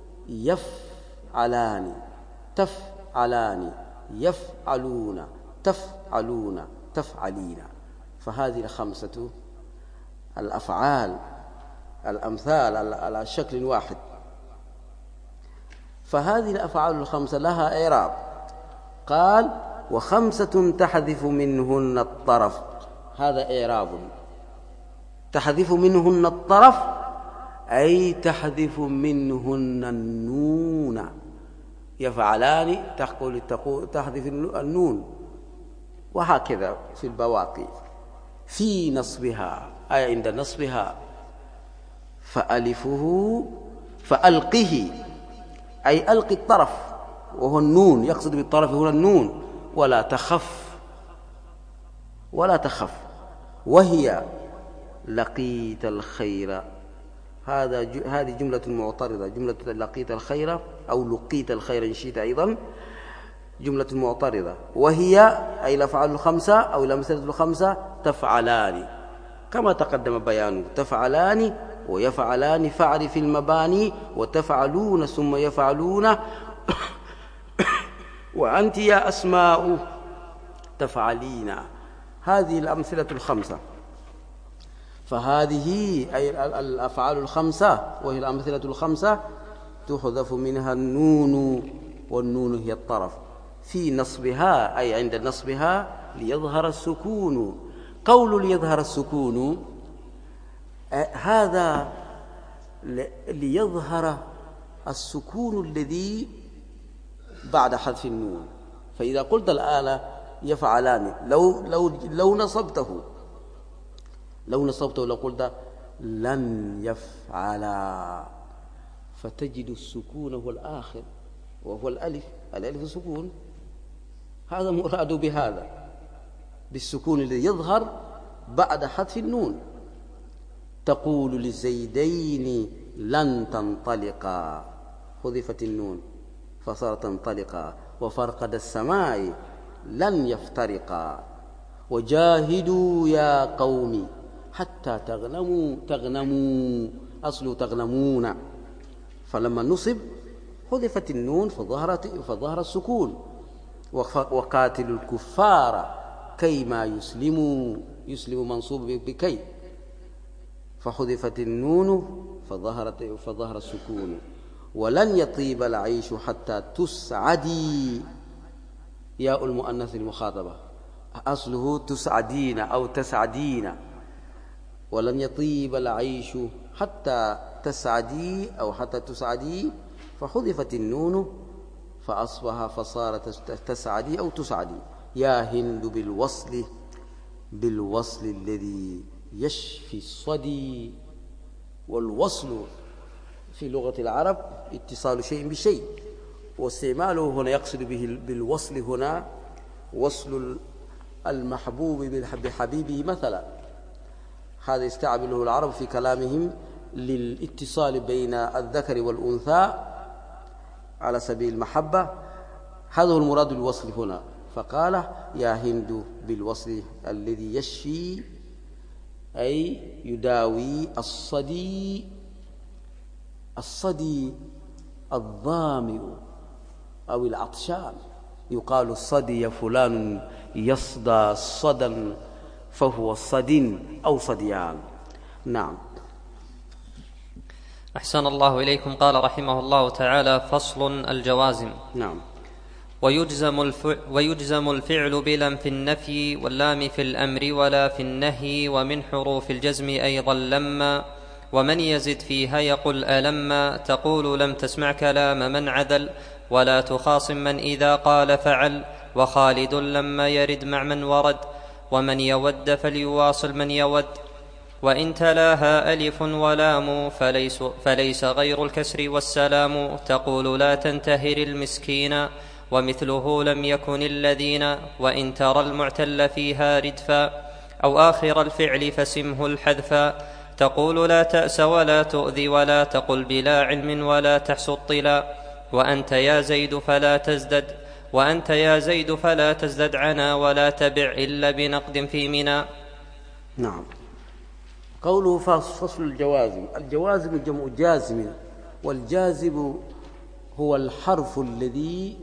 يفعلان، تفعلان، يفعلون، تفعلون، تفعلين. فهذه الخمسة الأفعال الأمثال على شكل واحد. فهذه الأفعال الخمسة لها إعراب. قال وخمسة تحذف منهن الطرف. هذا إعراب. تحذف منهن الطرف أي تحذف منهن النون. يفعلان تحذف النون، وهكذا في البواقي. في نصبها أي عند نصبها. فألفه فألقه أي ألقي الطرف وهو النون، يقصد بالطرف هنا النون. ولا تخف، ولا تخف، وهي لقيت الخير. هذه جملة معترضة. جملة لقيت الخير أو لقيت الخير إن شئت أيضا جملة معترضة. وهي أي الأفعال الخمسة أو الأمثلة الخمسة تفعلان كما تقدم بيانه. تفعلان ويفعلان فاعرف المباني، وتفعلون ثم يفعلون، وأنت يا أسماء تفعلين. هذه الأمثلة الخمسة. فهذه أي الأفعال الخمسة وهي الأمثلة الخمسة تحذف منها النون، والنون هي الطرف في نصبها أي عند نصبها ليظهر السكون. قول ليظهر السكون هذا ليظهر السكون الذي بعد حذف النون. فإذا قلت الآن يفعلان لو نصبته لو قلت لن يفعلا، فتجد السكون هو الآخر وهو الألف سكون. هذا مراد بهذا، بالسكون الذي يظهر بعد حذف النون. تقول لزيدين لن تنطلقا، حذفت النون فصارت تنطلقا. وفرقد السماء لن يفترقا. وجاهدوا يا قوم حتى تغنموا أصل تغنمون، فلما نصب حذفت النون فظهر السكون. وقاتلوا الكفار كيما يسلم منصوب بكي، فحذفت النون فظهر السكون. ولن يطيب العيش حتى تسعدي، ياء المؤنث المخاطبة أصله تسعدين أو تسعدين. ولن يطيب العيش حتى تسعدي أو حتى تسعدي، فحذفت النون فصارت تسعدي أو تسعدي. يا هند بالوصل الذي يشفي الصدي. والوصل في لغة العرب اتصال شيء بشيء، واستعماله هنا يقصد به بالوصل هنا وصل المحبوب بحبيبه مثلا. هذا يستعمله العرب في كلامهم للاتصال بين الذكر والأنثى على سبيل المحبة. هذا هو المراد بالوصل هنا، فقال يا هند بالوصل الذي يشفي أي يداوي الصدي الظامئ أو العطشان. يقال الصدي فلان يصدى صدى فهو صد أو صديان. نعم. أحسن الله إليكم. قال رحمه الله تعالى: فصل الجوازم. نعم. ويجزم الفعل بلم في النفي واللام في الأمر ولا في النهي، ومن حروف الجزم أيضا لما. ومن يزد فيها يقل ألما، تقول لم تسمع كلام من عدل، ولا تخاصم من إذا قال فعل، وخالد لما يرد مع من ورد، ومن يود فليواصل من يود. وإن تلاها ألف ولام فليس غير الكسر والسلام، تقول لا تنتهر المسكين، ومثله لم يكن الذين. وإن ترى المعتل فيها ردفا أو آخر الفعل فسمه الحذفا، تقول لا تأس ولا تؤذي، ولا تقل بلا علم ولا تحس الطلا. وأنت يا زيد فلا تزدد عنا، ولا تبع إلا بنقد في منى. نعم. قوله فصل الجوازم. الجوازم جمع جازم، والجازم هو الحرف الذي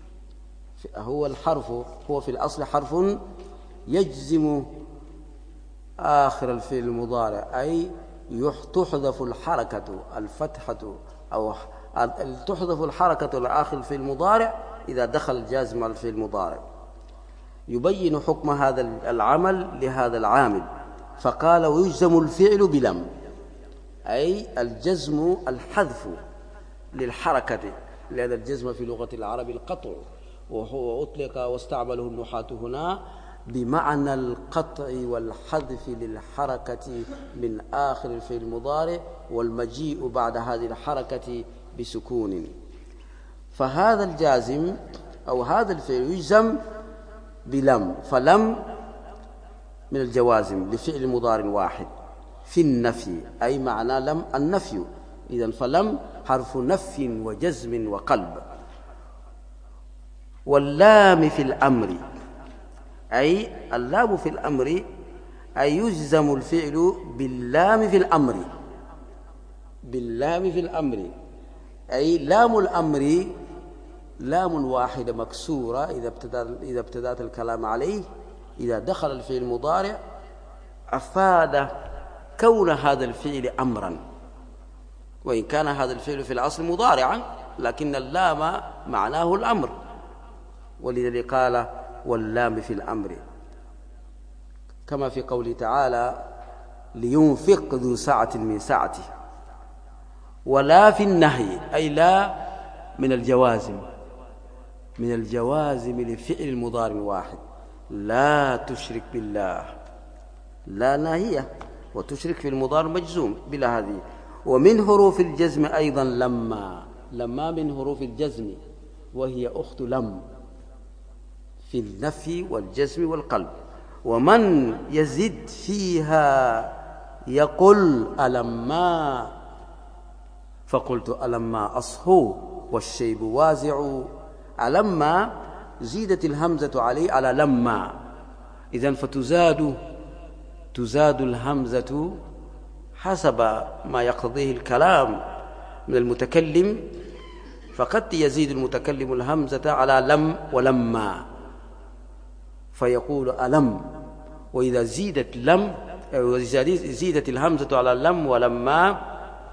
هو في الأصل حرف يجزم آخر الفعل المضارع، أي تحذف الحركة الفتحة أو تحذف الحركة لآخر الفعل المضارع إذا دخل الجازم على الفعل المضارع. يبين حكم هذا العمل لهذا العامل، فقال ويجزم الفعل بلم، أي الجزم الحذف للحركة، لأن الجزم في لغة العرب القطع، وهو أطلق واستعمله النحاة هنا بمعنى القطع والحذف للحركة من آخر الفعل المضارع، والمجيء بعد هذه الحركة بسكون. فهذا الجازم أو هذا الفعل يجزم بلم، فلم من الجوازم لفعل مضارع واحد في النفي، أي معنى لم النفي. إذن فلم حرف نفي وجزم وقلب. واللام في الأمر، أي اللام في الأمر أي يجزم الفعل باللام في الأمر، باللام في الأمر، أي لام الأمر لام واحدة مكسورة إذا ابتدأت الكلام عليه، إذا دخل الفعل المضارع أفاد كون هذا الفعل أمرا، وإن كان هذا الفعل في الأصل مضارعا، لكن اللام معناه الأمر، ولذلك قال واللام في الأمر، كما في قوله تعالى لينفق ذو سعة من سعته. ولا في النهي، أي لا من الجوازم، من الجوازم لفعل المضارع واحد، لا تشرك بالله، لا ناهية، وتشرك في المضارع مجزوم بلا هذه. ومن حروف الجزم أيضا لما من حروف الجزم، وهي أخت لم في النفي والجزم والقلب. ومن يزد فيها يقول ألما، فقلت ألما أصهو والشيب وازع. ألما زيدت الهمزة عليه على لما، إذن تزاد الهمزة حسب ما يقتضيه الكلام من المتكلم، فقد يزيد المتكلم الهمزة على لم ولما فيقول ألم. وإذا زيدت الهمزة على لم ولما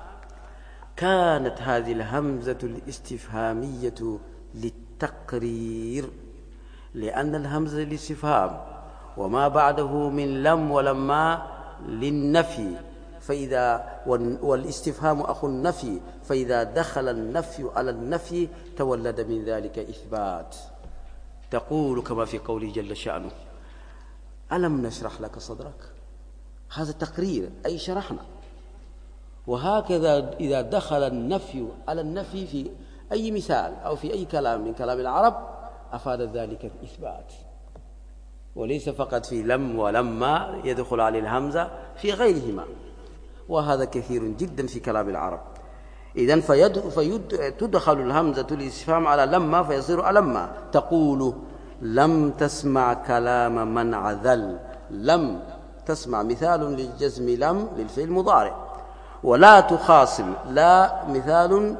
كانت هذه الهمزة الاستفهامية للتقرير، لأن الهمزة للاستفهام وما بعده من لم ولما للنفي، والاستفهام أخو النفي، فإذا دخل النفي على النفي تولد من ذلك إثبات. تقول كما في قوله جل شأنه ألم نشرح لك صدرك، هذا تقرير أي شرحنا. وهكذا إذا دخل النفي على النفي في أي مثال أو في أي كلام من كلام العرب أفاد ذلك الإثبات، وليس فقط في لم ولما يدخل عليه الهمزة، في غيرهما، وهذا كثير جدا في كلام العرب. إذن فتدخل الهمزة الاستفهام على لما فيصير ألما. تقول لم تسمع كلام من عذل، لم تسمع مثال للجزم لم للفعل المضارع، ولا تخاصم لا مثال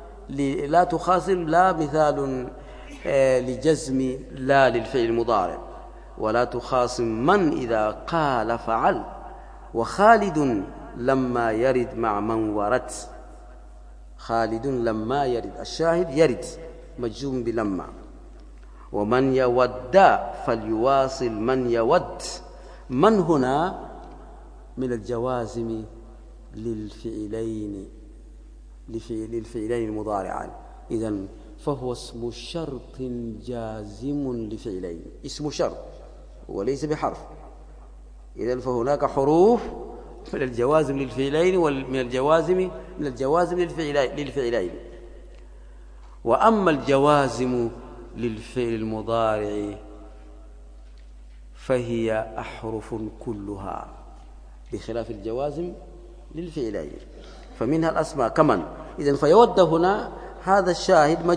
لجزم لا للفعل المضارع، ولا تخاصم من إذا قال فعل. وخالد لما يرد مع من ورد، خالد لما يرد، الشاهد يرد مجزوم بلما. ومن يود فليواصل من يود، من هنا من الجوازم للفعلين المضارعان، إذن فهو اسم شرط جازم لفعلين، اسم شرط وليس بحرف. إذن فهناك حروف من الجوازم للفعلين ومن الجوازم للفعلين. وأما الجوازم للفعل المضارع فهي أحرف كلها، بخلاف الجوازم للفعلين فمنها الأسماء كمن. إذن فيود هنا هذا الشاهد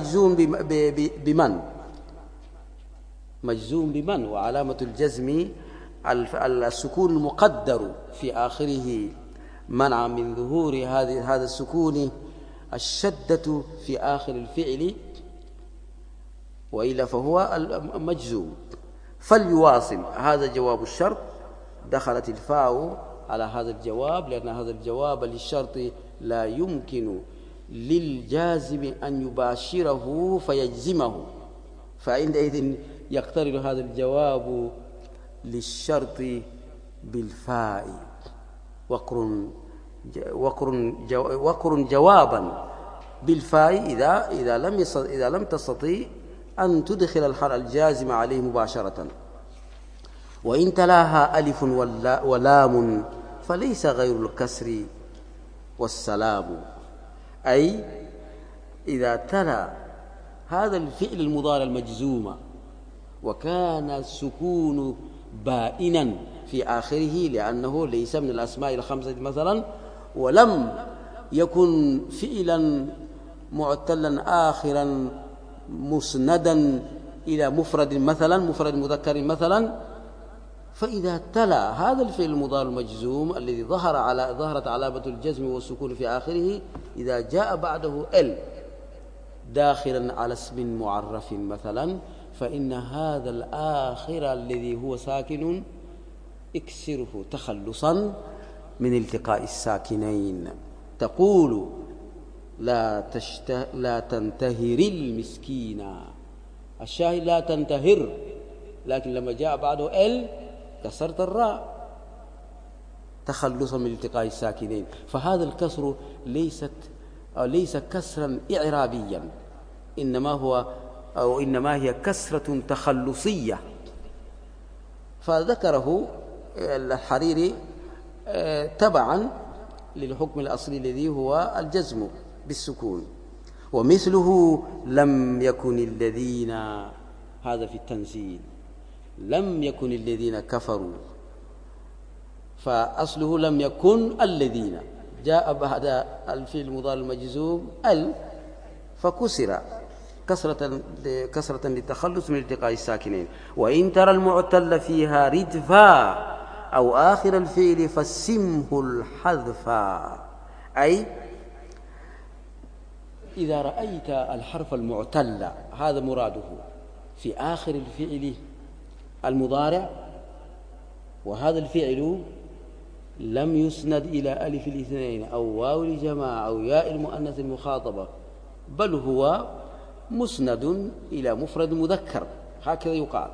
مجزوم بمن، وعلامة الجزم السكون المقدر في آخره منع من ظهور هذا السكون الشدة في آخر الفعل، وإلا فهو مجزوم. فليواصل هذا جواب الشرط، دخلت الفاء على هذا الجواب، لأن هذا الجواب للشرط لا يمكن للجازم أن يباشره فيجزمه، فعندئذ يقترن هذا الجواب للشرط بالفاء. وقر جوابا بالفاء إذا لم تستطيع أن تدخل الحرف الجازم عليه مباشرة. وإن تلاها ألف ولام فليس غير الكسر والسلام، أي إذا تلا هذا الفعل المضارع المجزوم وكان السكون بائنا في آخره لأنه ليس من الأسماء الخمسة مثلا، ولم يكن فعلا معتلا آخرا مسندا إلى مفرد مثلا، مفرد مذكر مثلا، فإذا تلا هذا الفعل المضارع المجزوم الذي ظهرت علامة الجزم والسكون في آخره، إذا جاء بعده ال داخلا على اسم معرف مثلا، فإن هذا الآخر الذي هو ساكن اكسره تخلصا من التقاء الساكنين. تقول لا تنتهر المسكين، الشاهد لا تنتهر، لكن لما جاء بعده ال كسرت الراء تخلصا من التقاء الساكنين، فهذا الكسر ليس كسرا إعرابيا، إنما هي كسرة تخلصية. فذكره الحريري تبعا للحكم الأصلي الذي هو الجزم بالسكون. ومثله لم يكن الذين، هذا في التنزيل، لم يكن الذين كفروا، فأصله لم يكن الذين، جاء بعد الفعل المضارع المجزوم فكسر كسرة للتخلص من التقاء الساكنين. وإن ترى المعتل فيها ردفا أو آخر الفعل فسمه الحذفا، أي إذا رأيت الحرف المعتل، هذا مراده، في آخر الفعل المضارع، وهذا الفعل لم يسند إلى ألف الاثنين أو واو الجماعة أو ياء المؤنث المخاطبة، بل هو مسند إلى مفرد مذكر، هكذا يقال.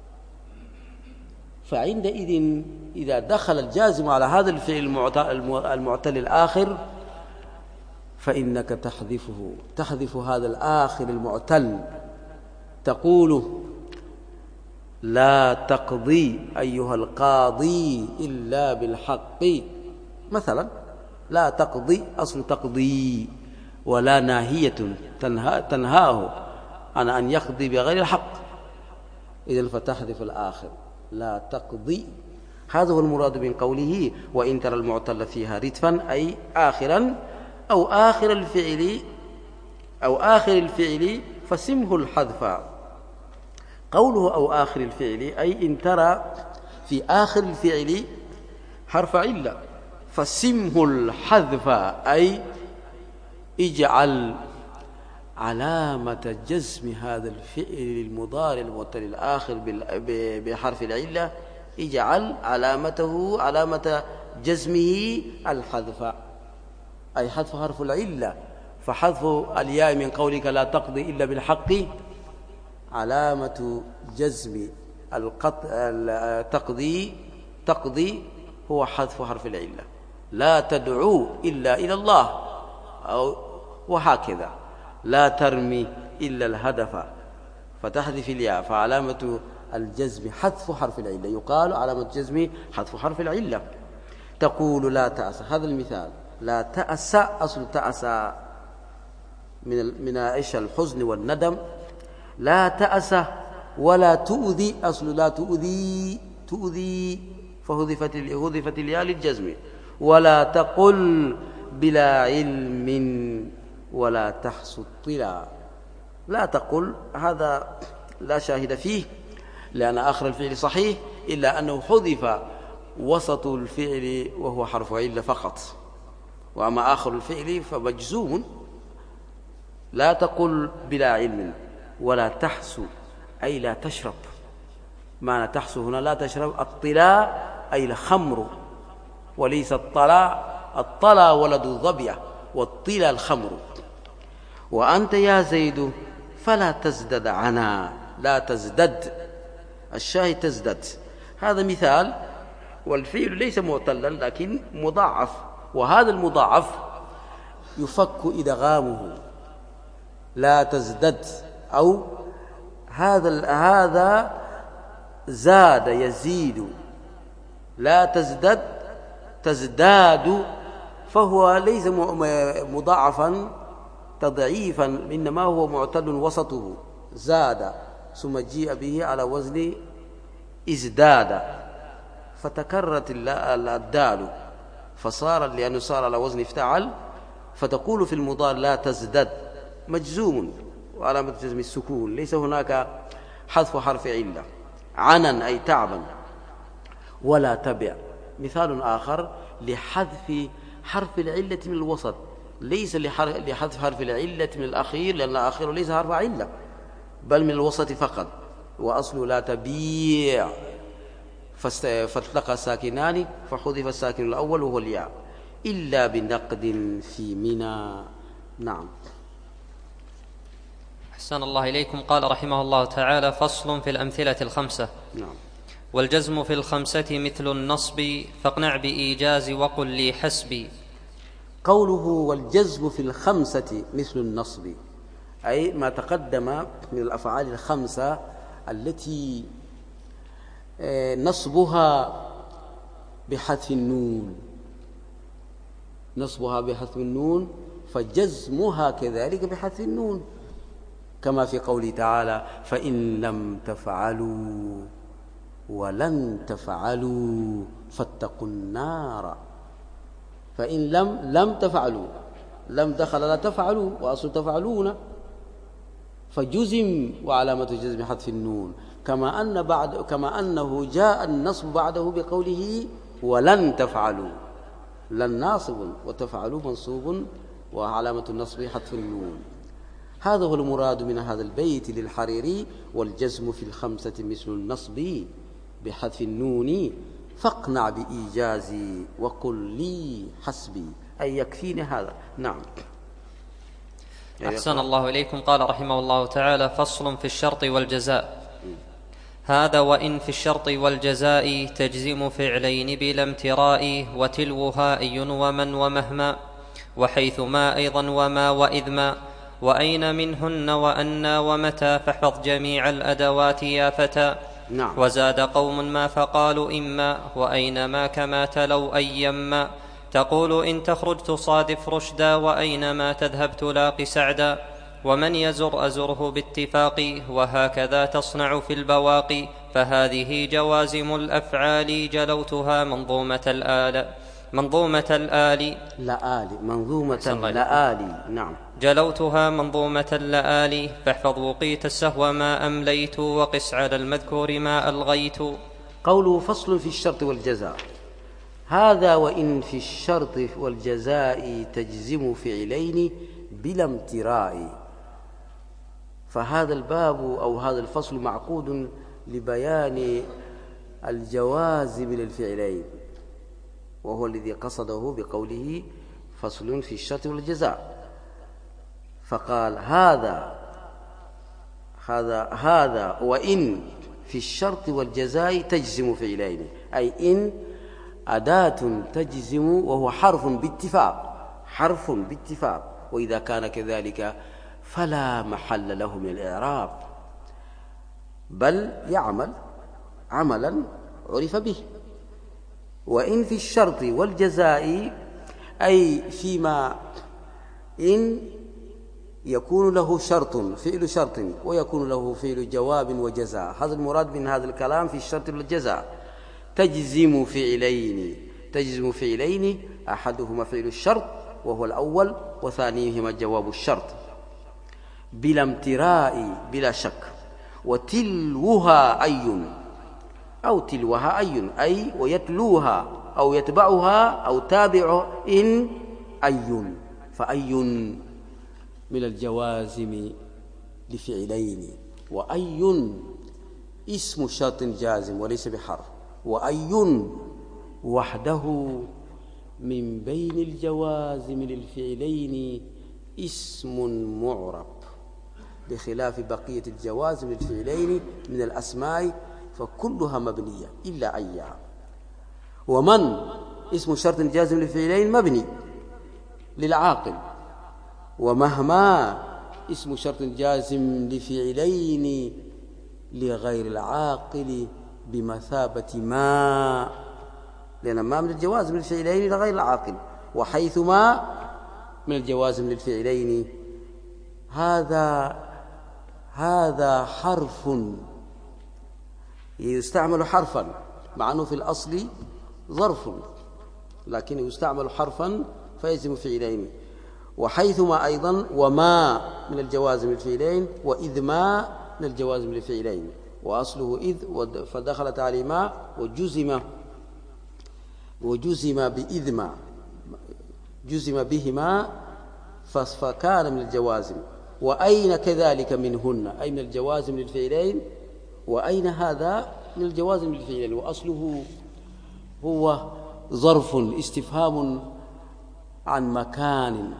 فعندئذ إذا دخل الجازم على هذا الفعل المعتل الآخر فإنك تحذف هذا الآخر المعتل، تقول لا تقضي أيها القاضي إلا بالحق مثلا. لا تقضي أصل تقضي، ولا ناهية تنهاه عن أن يقضي بغير الحق، إذن فتحذف الآخر لا تقضي. هذا هو المراد من قوله وإن ترى المعتل فيها ردفا، أي آخرا أو آخر الفعل فسمه الحذف. قوله أو آخر الفعل أي إن ترى في آخر الفعل حرف علة فسمه الحذف، أي اجعل علامة جزم هذا الفعل المضارع المعتل الآخر بحرف العلة، اجعل علامة جزمه الحذف، أي حذف حرف العلة. فحذف الياء من قولك لا تقضي إلا بالحق علامة جزم تقضي هو حذف حرف العلة. لا تدعو إلا إلى الله، وهكذا لا ترمي إلا الهدف، فتحذف الياء، فعلامة الجزم حذف حرف العلة. يقال علامة الجزم حذف حرف العلة. تقول لا تأس، هذا المثال. لا تأس أصل تأس من عيش الحزن والندم. لا تأس ولا تؤذي أصل لا تؤذي فهذفت الياء للجزم. ولا تقل بلا علم ولا تحسد طلا. لا تقل هذا لا شاهد فيه لأن آخر الفعل صحيح، إلا أنه حذف وسط الفعل وهو حرف علة فقط، وأما آخر الفعل فمجزوم. لا تقل بلا علم ولا تحسو أي لا تشرب. معنى تحسو هنا لا تشرب. الطلاء أي الخمر، وليس الطلا ولد الظبية، والطلا الخمر. وأنت يا زيد فلا تزدد عنا. لا تزدد، الشاهد تزدد. هذا مثال، والفعل ليس معتلا لكن مضاعف، وهذا المضاعف يفك إدغامه. لا تزدد، أو هذا زاد يزيد. لا تزدد تزداد، فهو ليس مضاعفا تضعيفا، إنما هو معتل وسطه زاد، ثم جيء به على وزن ازداد، فتكررت الدال فصار، لأنه صار على وزن افتعل، فتقول في المضارع لا تزدد مجزوم وعلامة جزم السكون، ليس هناك حذف حرف علة. عنا أي تعبا. ولا تبع مثال آخر لحذف حرف العلة من الوسط، ليس لحذف حرف العلة من الأخير، لأن الأخير ليس حرف علة بل من الوسط فقط. وأصل لا تبيع فاتلقى ساكنان فحذف الساكن الأول وهو الياء. إلا بنقد في منى. نعم. أحسن الله إليكم. قال رحمه الله تعالى: فصل في الأمثلة الخمسة. نعم. والجزم في الخمسة مثل النصب، فاقنع بإيجاز وقل لي حسبي. قوله والجزم في الخمسة مثل النصب، أي ما تقدم من الأفعال الخمسة التي نصبها بحذف النون، نصبها بحذف النون، فجزمها كذلك بحذف النون، كما في قوله تعالى: فإن لم تفعلوا ولن تفعلوا فاتقوا النار. فإن لم تفعلوا، لم دخل لا تفعلوا، وأصل تفعلون، فجزم وعلامة جزم حذف النون، كما أنه جاء النصب بعده بقوله ولن تفعلوا، لن ناصب وتفعلوا منصوب وعلامة النصب حذف النون. هذا هو المراد من هذا البيت للحريري: والجزم في الخمسة مثل النصب بحذف النون، فاقنع بإيجازي وقل لي حسبي، أي يكفيني هذا. نعم. أحسن الله إليكم. قال رحمه الله تعالى: فصل في الشرط والجزاء. هذا وإن في الشرط والجزاء تجزم فعلين بلا امتراء، وتلوها أي ومن ومهما، وحيث ما أيضا وما وإذ ما، وأين منهن وأنا ومتى، فاحفظ جميع الأدوات يا فتى. نعم. وزاد قوم ما فقالوا إما، وأينما كما تلو أيما، تقول إن تخرج تصادف رشدا، وأينما تذهب تلاقي سعدا، ومن يزر أزره باتفاق، وهكذا تصنع في البواقي، فهذه جوازم الأفعال جلوتها منظومة الآل. نعم. جلوتها منظومة اللآلي، فاحفظ وقيت السهو ما أمليت، وقس على المذكور ما ألغيت. قوله فصل في الشرط والجزاء. هذا وإن في الشرط والجزاء تجزم فعلين بلا امتراء. فهذا الباب أو هذا الفصل معقود لبيان الجوازم للفعلين، وهو الذي قصده بقوله فصل في الشرط والجزاء. فقال هذا وإن في الشرط والجزاء تجزم فعلين، أي إن أداة تجزم، وهو حرف باتفاق، وإذا كان كذلك فلا محل له من الإعراب، بل يعمل عملا عرف به. وإن في الشرط والجزاء أي فيما إن يكون له شرط، فعل شرط، ويكون له فعل جواب وجزاء. هذا المراد من هذا الكلام في الشرط والجزاء. تجزم فعلين أحدهما فعل الشرط وهو الأول، وثانيهما جواب الشرط بلا امتراء، بلا شك. وتلوها أي ويتلوها أو يتبعها أو تابع إن أي، فأي من الجوازم لفعلين، وأي اسم شرط جازم وليس بحرف، وأي وحده من بين الجوازم للفعلين اسم معرب، بخلاف بقية الجوازم للفعلين من الأسماء فكلها مبنية إلا أيها. ومن اسم شرط جازم للفعلين مبني للعاقل، ومهما اسم شرط جازم لفعلين لغير العاقل بمثابة ما، لأن ما من الجوازم للفعلين لغير العاقل. وحيثما من الجوازم للفعلين، هذا حرف يستعمل حرفا، مع أنه في الأصل ظرف، لكن يستعمل حرفا فيجزم فعلين. وحيثما أيضا وما من الجوازم للفعلين، وإذ ما من الجوازم للفعلين، وأصله إذ فدخلت عليه ما وجزم بإذما، جزم بهما فكان من الجوازم. وأين كذلك منهن أي من الجوازم للفعلين، وأين هذا من الجوازم للفعلين، وأصله هو ظرف استفهام عن مكان.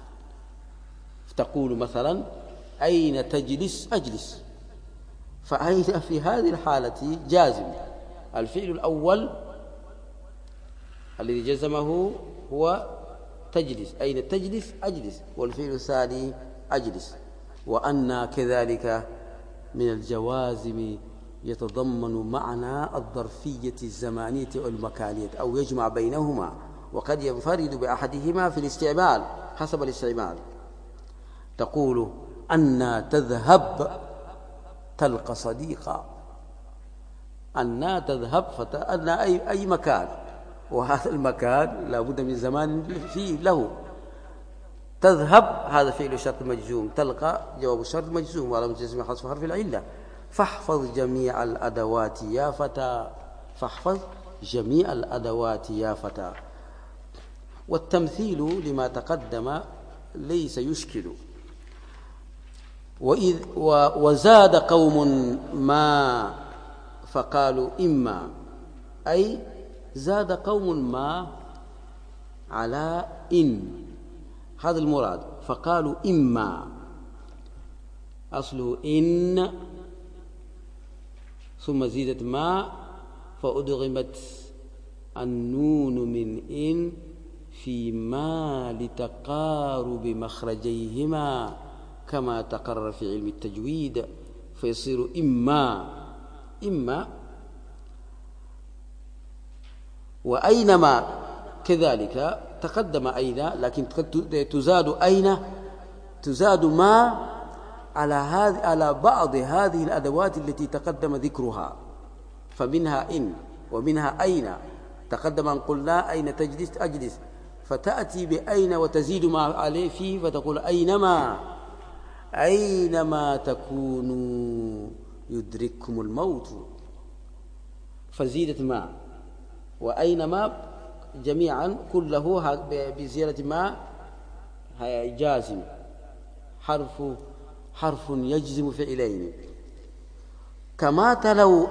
تقول مثلا أين تجلس؟ أجلس. فأين في هذه الحالة جازم. الفعل الأول الذي جزمه هو تجلس، أين تجلس؟ أجلس. والفعل الثاني أجلس. وأن كذلك من الجوازم يتضمن معنى الظرفية الزمانية والمكانية، أو يجمع بينهما، وقد ينفرد بأحدهما في الاستعمال حسب الاستعمال. تقول أن تذهب تلقى صديقا، أن تذهب أن أي مكان، وهذا المكان لا بد من زمان فيه له. تذهب هذا فعل شرط مجزوم، تلقى جواب الشرط مجزوم وعلامة جزمه حذف حرف العلة. فاحفظ جميع الأدوات يا فتى، فاحفظ جميع الأدوات يا فتى. والتمثيل لما تقدم ليس يشكل. وزاد قوم ما فقالوا إما، أي زاد قوم ما على إن، هذا المراد. فقالوا إما أصله إن ثم زيدت ما فأدغمت النون من إن في ما لتقارب مخرجيهما كما تقرر في علم التجويد، فيصير إما. وأينما كذلك تقدم أين، لكن تزاد أين، تزاد ما على بعض هذه الأدوات التي تقدم ذكرها. فمنها إن ومنها أين. تقدم أن قلنا أين تجلس أجلس، فتأتي بأين وتزيد ما عليه فيه فتقول أينما تكونوا يدرككم الموت، فزيدت ما. وأينما جميعا كله بزيادة ما جازم، حرف يجزم فعلين. كما تلو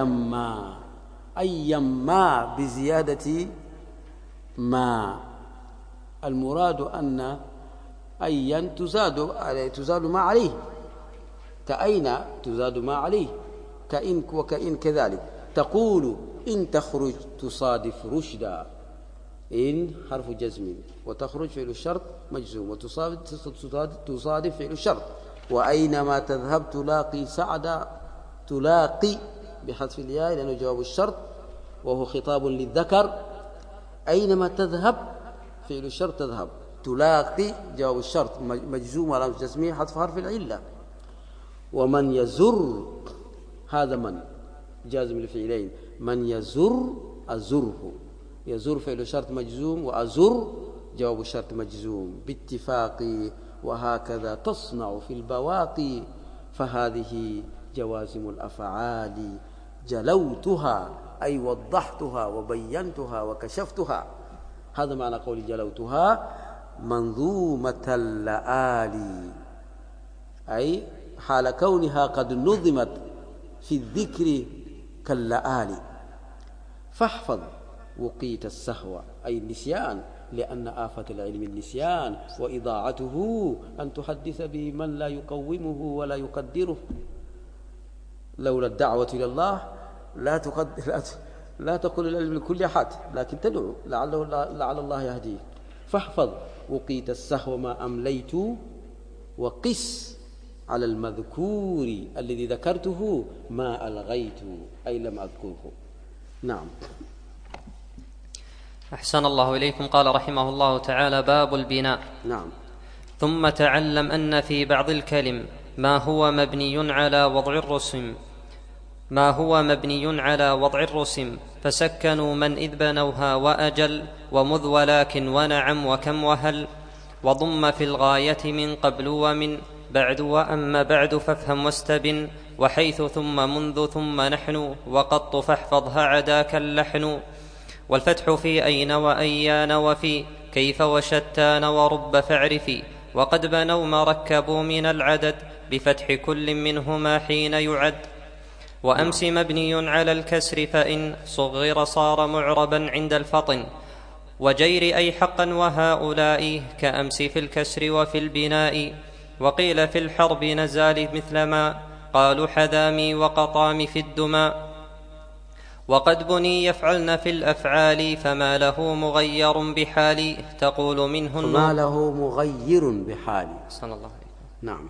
أيما بزيادة ما. المراد أن أين تزاد ما عليه، كأين تزاد ما عليه، كإن وكإن كذلك. تقول إن تخرج تصادف رشدا، إن حرف جزم، وتخرج فعل الشرط مجزوم، وتصادف فعل الشرط. وأينما تذهب تلاقي سعدا، تلاقي بحذف الياء لأنه جواب الشرط وهو خطاب للذكر. أينما تذهب فعل الشرط تذهب، تلاقي جواب الشرط مجزوم وعلامة جزمه حذف حرف العلة. ومن يزر، هذا من جازم لفعلين، من يزر أزره، يزر فعل الشرط مجزوم وأزر جواب الشرط مجزوم باتفاق. وهكذا تصنع في البواقي، فهذه جوازم الأفعال جلوتها أي وضحتها وبينتها وكشفتها. هذا معنى قول جلوتها منظومة اللآلي، أي حال كونها قد نظمت في الذكر كاللآلي. فاحفظ وقيت السهو أي النسيان، لأن آفة العلم النسيان، وإضاعته أن تحدث به من لا يقومه ولا يقدره. لولا الدعوة إلى الله لا تقل العلم لكل أحد، لكن تدعو لعل الله يهديه. فاحفظ وقيت السهو ما أمليت، وقس على المذكور الذي ذكرته ما ألغيت أي لم أذكره. نعم. أحسن الله إليكم. قال رحمه الله تعالى: باب البناء. نعم. ثم تعلم أن في بعض الكلم ما هو مبني على وضع الرسم، فسكنوا من إذ بنوها وأجل، ومذ ولكن ونعم وكم وهل، وضم في الغاية من قبل ومن بعد، وأما بعد فافهم واستبن، وحيث ثم منذ ثم نحن، وقط فاحفظها عداك اللحن. والفتح في أين وأيان وفي كيف وشتان ورب فاعرفي، وقد بنوا ما ركبوا من العدد بفتح كل منهما حين يعد. وأمس مبني على الكسر فإن صغر صار معربا عند الفطن، وجير أي حقا وهؤلاء كأمس في الكسر وفي البناء. وقيل في الحرب نزال مثل ما قالوا حذامي وقطام في الدماء. وقد بني يفعلن في الأفعال فما له مغير بحال، تقول منه فما له مغير بحال. صلى الله عليه. نعم.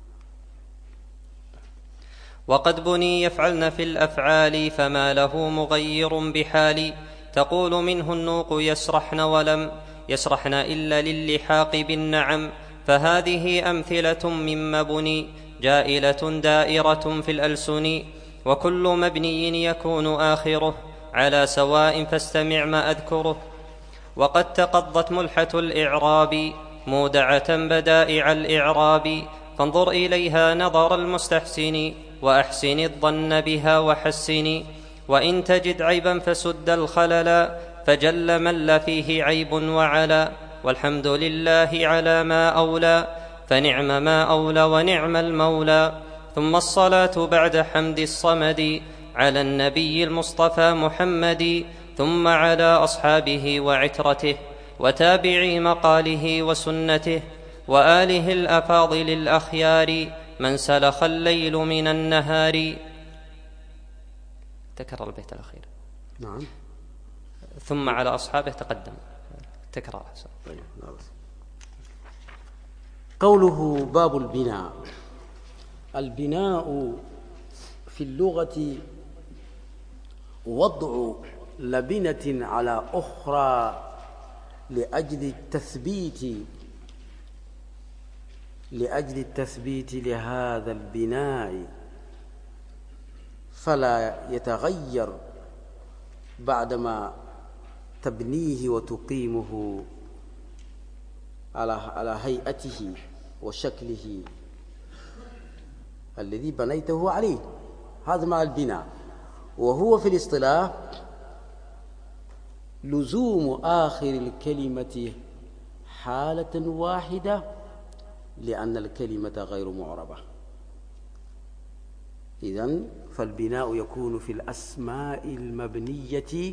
وقد بني يفعلن في الأفعال فما له مغير بحال، تقول منه النوق يسرحن ولم يسرحن إلا للحاق بالنعم. فهذه أمثلة مما بني جائلة دائرة في الألسن، وكل مبني يكون آخره على سواء فاستمع ما أذكره. وقد تقضت ملحة الإعراب مودعة بدائع الإعراب، فانظر إليها نظر المستحسن وأحسن الظن بها وحسن. وإن تجد عيبا فسد الخللا، فجل من لا فيه عيب وعلا. والحمد لله على ما أولى، فنعم ما أولى ونعم المولى. ثم الصلاة بعد حمد الصمد على النبي المصطفى محمد، ثم على أصحابه وعترته وتابعي مقاله وسنته وآله الأفاضل الأخيار، من سلخ الليل من النهار. تكرر البيت الأخير. نعم. ثم على أصحابه تقدم تكرار. طيب. قوله باب البناء. البناء في اللغة وضع لبنة على أخرى لأجل التثبيت لهذا البناء، فلا يتغير بعدما تبنيه وتقيمه على هيئته وشكله الذي بنيته عليه. هذا مع البناء. وهو في الاصطلاح لزوم آخر الكلمة حالة واحدة لأن الكلمة غير معربة. إذن فالبناء يكون في الأسماء المبنية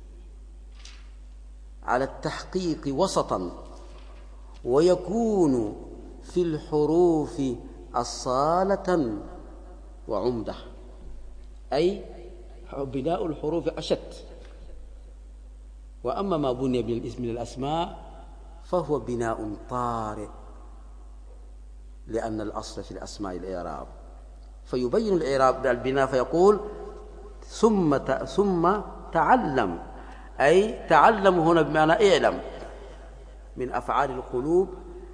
على التحقيق وسطا، ويكون في الحروف أصالة وعمدة، أي بناء الحروف أشد. وأما ما بني بالاسم من الأسماء فهو بناء طارئ، لأن الأصل في الأسماء الإعراب، فيبين الإعراب البناء فيقول ثم تعلم، أي تعلم هنا بمعنى اعلم، من أفعال القلوب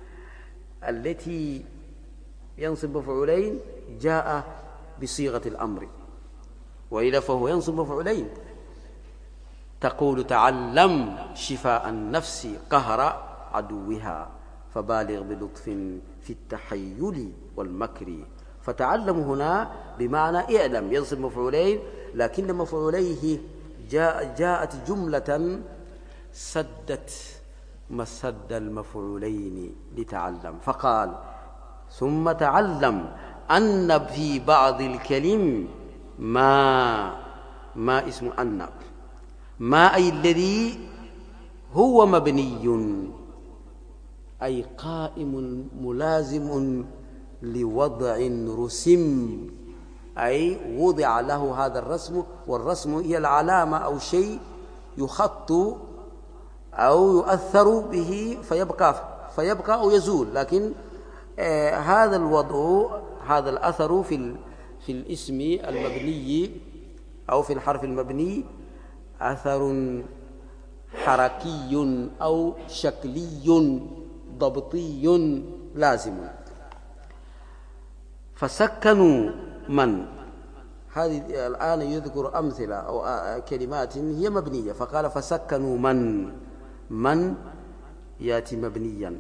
التي ينصب مفعولين جاء بصيغة الأمر، وإلا فهو ينصب مفعولين. تقول تعلم شفاء النفس قهر عدوها، فبالغ بلطف في التحيل والمكر. فتعلم هنا بمعنى اعلم، ينصب مفعولين، لكن مفعوليه جاءت جملة سدت مسد المفعولين لتعلم، فقال ثم تعلم أن في بعض الكلم ما اسم أن، ما أي الذي هو مبني، أي قائم ملازم لوضع رسم، أي وضع له هذا الرسم، والرسم هي العلامة أو شيء يخط أو يؤثر به فيبقى أو يزول. لكن هذا الوضع، هذا الأثر في الاسم المبني أو في الحرف المبني أثر حركي أو شكلي ضبطي لازم. فسكنوا من، هذه الآن يذكر أمثلة أو كلمات هي مبنية، فقال فسكنوا من يأتي مبنيا،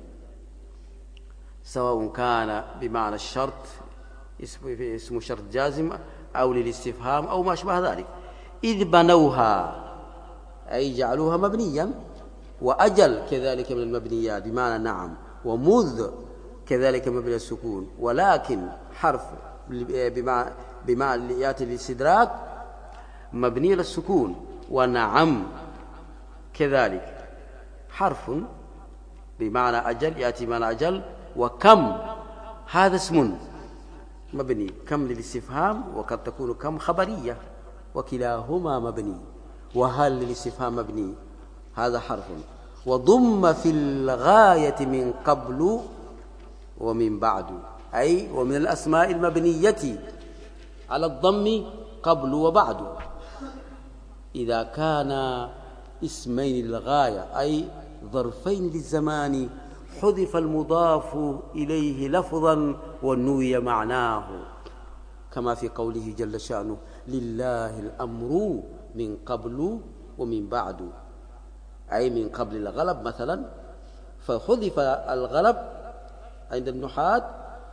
سواء كان بمعنى الشرط اسم شرط جازم أو للاستفهام أو ما أشبه ذلك. إذ بنوها أي جعلوها مبنيا، وأجل كذلك من المبنيات بمعنى نعم، ومذ كذلك مبني السكون، ولكن حرف بمعنى يأتي للاستدراك مبني للسكون، ونعم كذلك حرف بمعنى أجل يأتي بمعنى أجل، وكم هذا اسم مبني، كم للاستفهام، وقد تكون كم خبرية، وكلاهما مبني. وهل للاستفهام مبني، هذا حرف. وضم في الغاية من قبل ومن بعد، أي ومن الأسماء المبنية على الضم قبل وبعد، إذا كان اسمين للغاية أي ظرفين للزمان حذف المضاف إليه لفظا ونوي معناه، كما في قوله جل شأنه لله الأمر من قبل ومن بعد، أي من قبل الغلب مثلا، فحذف الغلب عند النحاة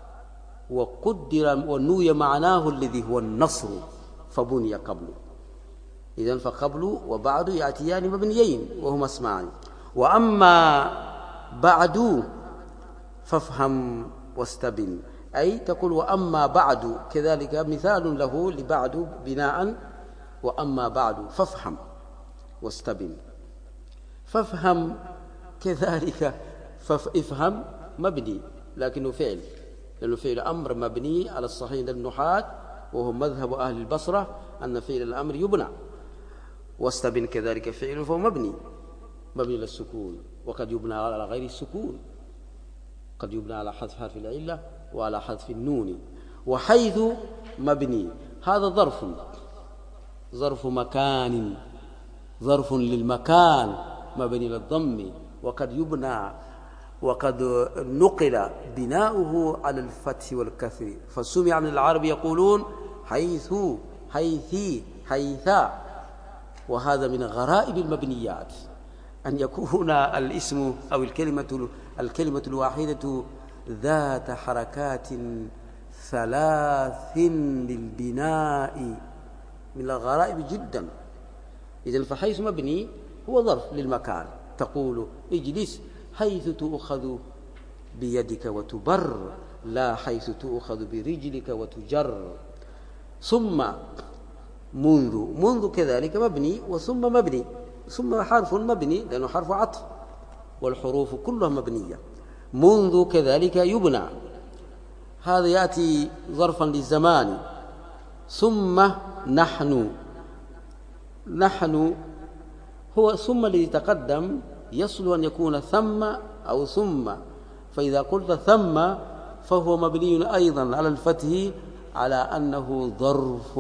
وقدر ونوي معناه الذي هو النصر فبني قبل. إذن فقبل وبعد يأتيان مبنيين وهما اسمان. وأما بعد فافهم واستبن، أي تقول وأما بعد كذلك مثال له لبعد بناء، وأما بعد فافهم واستبن. فافهم كذلك افهم مبني لكنه فعل، لأنه فعل أمر مبني على الصحيح عند النحاة، وهو مذهب أهل البصرة أن فعل الأمر يبنى. واستبن كذلك فعل فهو مبني للسكون، وقد يبنى على غير السكون، قد يبنى على حذف حرف العلة وعلى حذف النون. وحيث مبني، هذا ظرف مكان، ظرف للمكان مبني للضم، وقد يبنى وقد نقل بناؤه على الفتح والكسر، فسمع من العرب يقولون حيث حيثي حيثا. وهذا من غرائب المبنيات أن يكون الاسم أو الكلمة الواحدة ذات حركات ثلاث للبناء، من الغرائب جدا. إذن فحيث مبني هو ظرف للمكان، تقول اجلس حيث تؤخذ بيدك وتبر، لا حيث تؤخذ برجلك وتجر. ثم منذ كذلك مبني، وثم مبني، ثم حرف مبني لأنه حرف عطف، والحروف كلها مبنية. منذ كذلك يبنى، هذا يأتي ظرفا للزمان. ثم نحن هو ثم الذي تقدم يصل أن يكون ثم أو ثم، فإذا قلت ثم فهو مبني أيضا على الفتح على أنه ظرف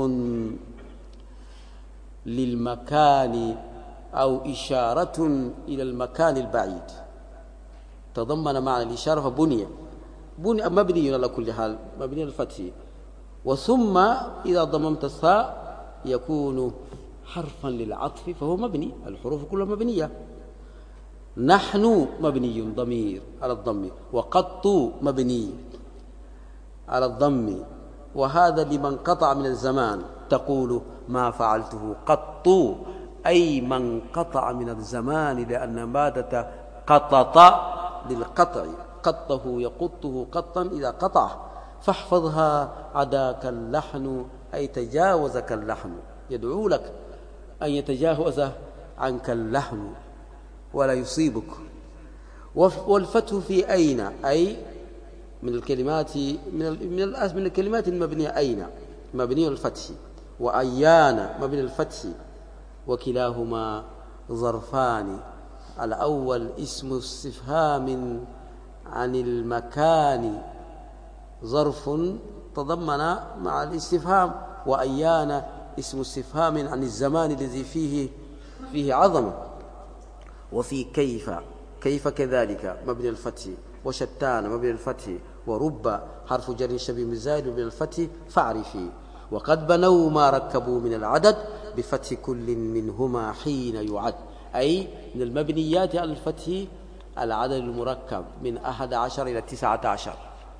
للمكان أو إشارة إلى المكان البعيد، تضمن معنى الإشارة فبني مبني على كل حال، مبني على الفتح. وثم إذا ضممت الثاء يكون حرفا للعطف فهو مبني، الحروف كلها مبنية. نحن مبني ضمير على الضم، وقط مبني على الضم، وهذا لمن قطع من الزمان، تقول ما فعلته قط، أي من قطع من الزمان، لأن مادة قطط للقطع، قطه يقطه قطا إذا قطع، فاحفظها عداك اللحن، أي تجاوزك اللحن، يدعو لك أن يتجاوز عنك اللحن ولا يصيبك. والفتح في أين، أي من الكلمات من الكلمات المبنية، أين مبني الفتح، وأيان مبني الفتح، وكلاهما ظرفان. الأول اسم استفهام عن المكان، ظرف تضمن مع الاستفهام، وأيان اسم استفهام عن الزمان الذي فيه عظمة. وفي كيف كذلك مبني الفتح، وشتان مبني الفتح، ورب حرف جر شبيه مزايد مبني الفتح، فاعرفي. وقد بنوا ما ركبوا من العدد بفتح كل منهما حين يعد، أي من المبنيات على الفتح العدد المركب من 11 إلى 19،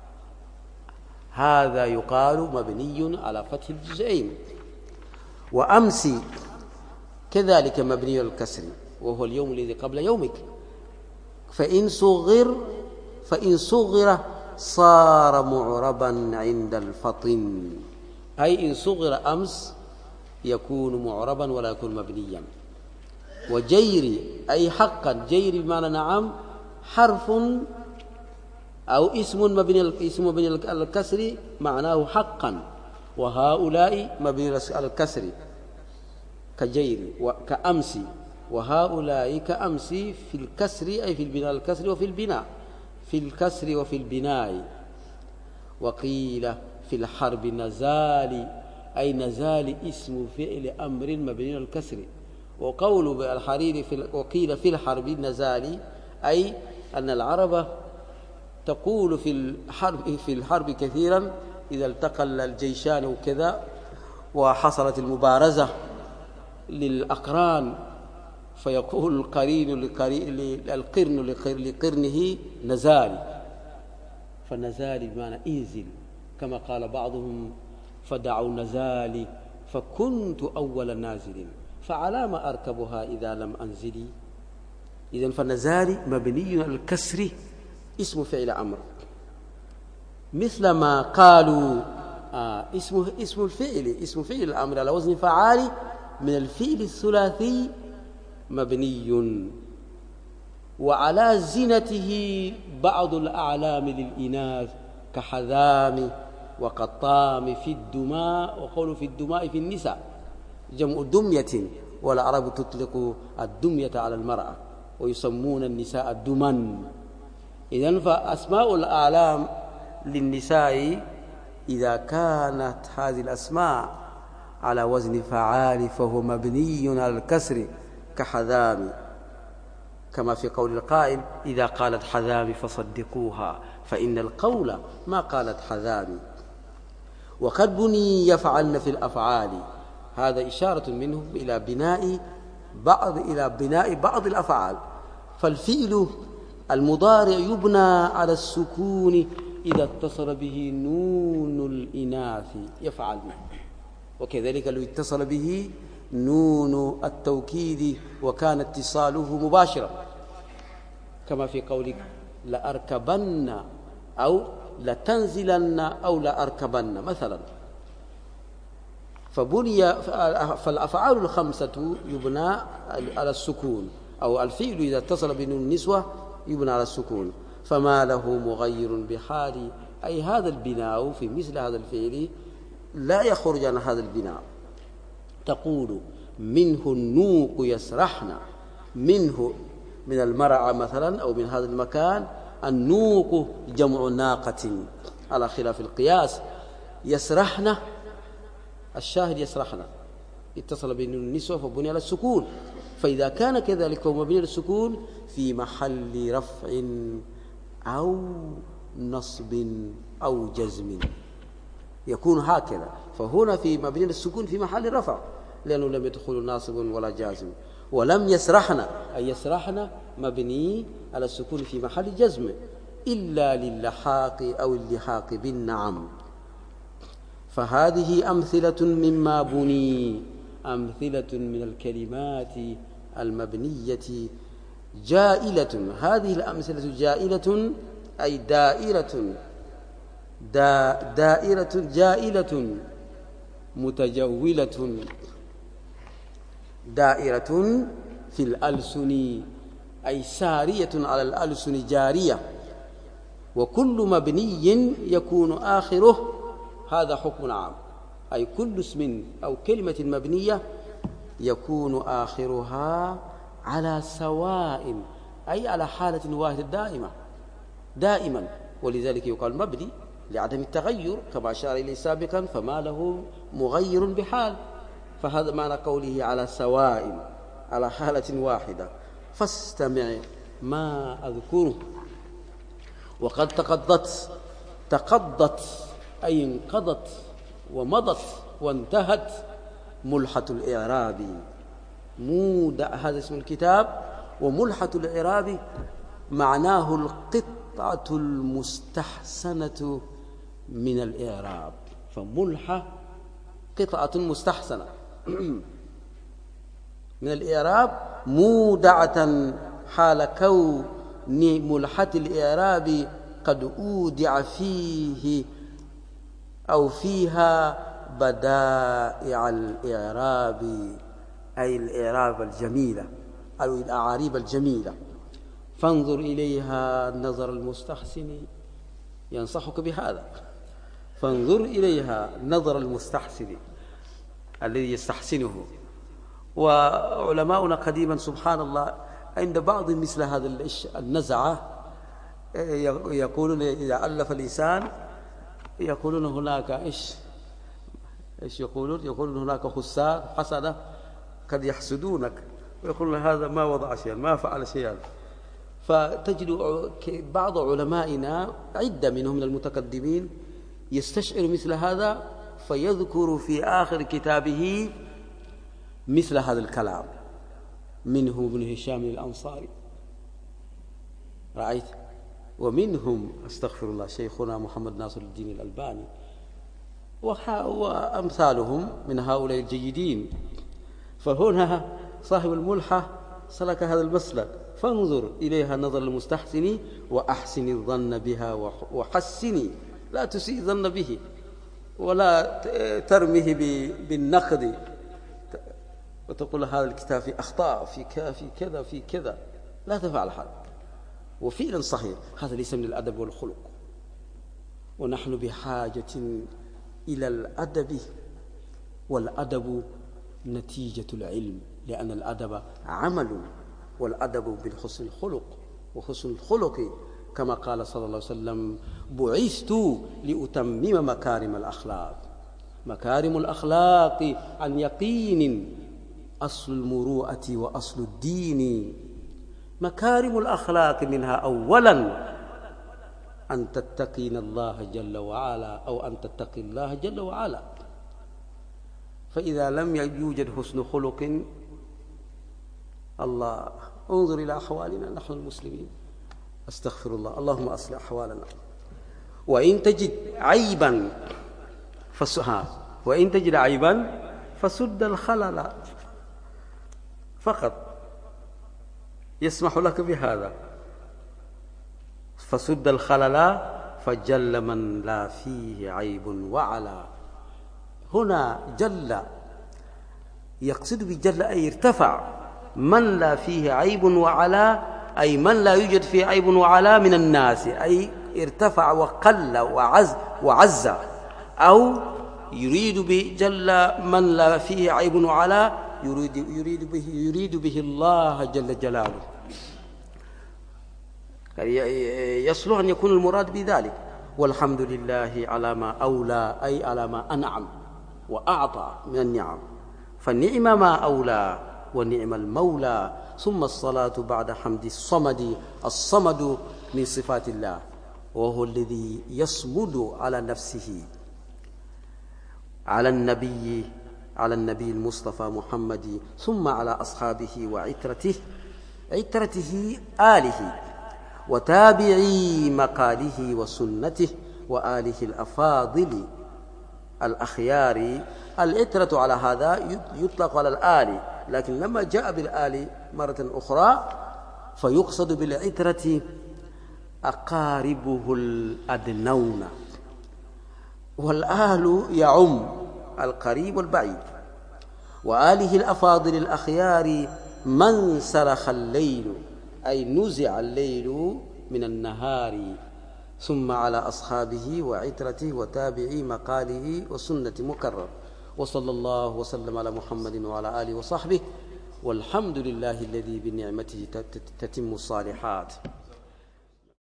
هذا يقال مبني على فتح الجزئين. وأمسي كذلك مبني على الكسر، وهو اليوم الذي قبل يومك، فإن صغر صار معربا عند الفطن، أي إن صغر أمس يكون معربا ولا يكون مبنيا. وجيري أي حقا، جيري بمعنى نعم، حرف أو اسم مبني على الكسر معناه حقا، وهؤلاء مبني على الكسر كجيري وكأمس، وهؤلاء كأمس في الكسر، أي في البناء الكسر وفي البناء، في الكسر وفي البناء. وقيل في الحرب نزال، أي نزال اسم فعل أمر مبني على الكسر. وقول بالحرير وقيل في الحرب نزال، أي أن العرب تقول في الحرب كثيرا إذا التقى الجيشان وكذا وحصلت المبارزة للأقران، فيقول القرن لقرنه نزالي، فنزالي بمعنى انزل، كما قال بعضهم فدعوا نزالي فكنت أول نازل فعلى ما أركبها إذا لم أنزلي. إذن فنزالي مبني على الكسر اسم فعل أمر، مثل ما قالوا اسم فعل الأمر على وزن فعال من الفعل الثلاثي مبني، وعلى زنته بعض الأعلام للإناث كحذام وقطام في الدماء، وقول في الدماء في النساء جمع دمية، والعرب تطلق الدمية على المرأة ويسمون النساء الدمن. إذن فأسماء الأعلام للنساء إذا كانت هذه الأسماء على وزن فعال فهو مبني على الكسر كحذام، كما في قول القائل إذا قالت حذام فصدقوها فإن القول ما قالت حذام. وقد بني يفعلن في الأفعال، هذا إشارة منه إلى بناء بعض الأفعال. فالفعل المضارع يبنى على السكون إذا اتصل به نون الإناث يفعلن، وكذلك لو اتصل به نون التوكيد وكان اتصاله مباشرا، كما في قولك لأركبن أو لتنزلن أو لأركبن مثلا. فالأفعال الخمسة يبنى على السكون، أو الفعل إذا اتصل بنون النسوة يبنى على السكون، فما له مغير بحال، أي هذا البناء في مثل هذا الفعل لا يخرج عن هذا البناء. تقول منه النوق يسرحن، منه من المرعى مثلا أو من هذا المكان. النوق جمع ناقة على خلاف القياس. يسرحن الشاهد يسرحن اتصل بين النسوة فبني على السكون، فإذا كان كذلك فهو مبني على السكون في محل رفع أو نصب أو جزم، يكون هكذا. فهنا في مبني على السكون في محل رفع لأنه لم يدخل ناصب ولا جازم. ولم يسرحن أي يسرحن مبني على السكون في محل جزم إلا للحاق أو اللحاق بالنعم. فهذه أمثلة مما بني، أمثلة من الكلمات المبنية جائلة. هذه الأمثلة جائلة أي دائرة جائلة متجولة، دائرة في الألسن أي سارية على الألسن جارية. وكل مبني يكون آخره، هذا حكم عام، أي كل اسم أو كلمة مبنية يكون آخرها على سواء، أي على حالة واحدة دائما، ولذلك يقال مبني لعدم التغير كما أشار إليه سابقا، فما له مغير بحال. فهذا معنى قوله على سواء، على حالة واحدة. فاستمع ما أذكره. وقد تقضت أي انقضت ومضت وانتهت ملحة الإعراب. هذا اسم الكتاب. وملحة الإعراب معناه القطعة المستحسنة من الإعراب، فملحة قطعة مستحسنة من الإعراب مودعة حال كون ملحة الإعراب قد أودع فيه أو فيها بدائع الإعراب، أي الإعراب الجميلة أو الأعاريب الجميلة. فانظر إليها نظر المستحسن، ينصحك بهذا، فانظر إليها نظر المستحسن الذي يستحسنه. وعلماؤنا قديما سبحان الله عند بعض مثل هذا النزعة يقولون إذا ألف الإنسان يقولون هناك إيش يقولون هناك خسار حسنة قد يحسدونك، ويقولون هذا ما وضع شيئا ما فعل شيئا. فتجد بعض علمائنا عدة منهم من المتقدمين يستشعر مثل هذا فيذكر في آخر كتابه مثل هذا الكلام، منه ابن هشام الأنصاري، رأيت؟ ومنهم أستغفر الله شيخنا محمد ناصر الدين الألباني وأمثالهم من هؤلاء الجيدين. فهنا صاحب الملحة سلك هذا المسلك، فانظر إليها نظر المستحسن وأحسن الظن بها وحسني، لا تسيء الظن به ولا ترميه بالنقد وتقول هذا الكتاب في أخطاء في كذا في كذا، لا تفعل هذا. وفعلا صحيح هذا ليس من الأدب والخلق، ونحن بحاجة إلى الأدب، والأدب نتيجة العلم، لأن الأدب عمل، والأدب بالحسن الخلق، وحسن الخلق كما قال صلى الله عليه وسلم بعثت لأتمم مكارم الأخلاق. مكارم الأخلاق عن يقين أصل المروءة وأصل الدين. مكارم الأخلاق منها أولا أن تتقين الله جل وعلا، أو أن تتقي الله جل وعلا. فإذا لم يوجد حسن خلق، الله انظر إلى أحوالنا نحن المسلمين، أستغفر الله، اللهم أصلح أحوالنا. وإن تجد عيبا فسد الخلل فقط، يسمح لك بهذا، فسد الخلل فجل من لا فيه عيب وعلا. هنا جل يقصد بجل أي ارتفع، من لا فيه عيب وعلا أي من لا يوجد فيه عيب وعلا من الناس، أي ارتفع وقل وعز، أو يريد بجل من لا فيه عيب وعلا يريد به الله جل جلاله. يصلح أن يكون المراد بذلك. والحمد لله على ما أولى، أي على ما أنعم وأعطى من النعم، فالنعم ما أولى ونعم المولى. ثم الصلاة بعد حمد الصمد من صفات الله، وهو الذي يصمد على نفسه، على النبي المصطفى محمد، ثم على أصحابه وعترته آله وتابعي مقاله وسنته وآله الأفاضل الأخيار. العترة على هذا يطلق على الآل، لكن لما جاء بالآل مرة أخرى فيقصد بالعترة أقاربه الأدنون، والآل يعم القريب والبعيد. وآله الأفاضل الأخيار من سلخ الليل، أي نزع الليل من النهار. ثم على أصحابه وعترته وتابعي مقاله وسنة مكرر. وصلى الله وسلم على محمد وعلى آله وصحبه، والحمد لله الذي بنعمته تتم الصالحات.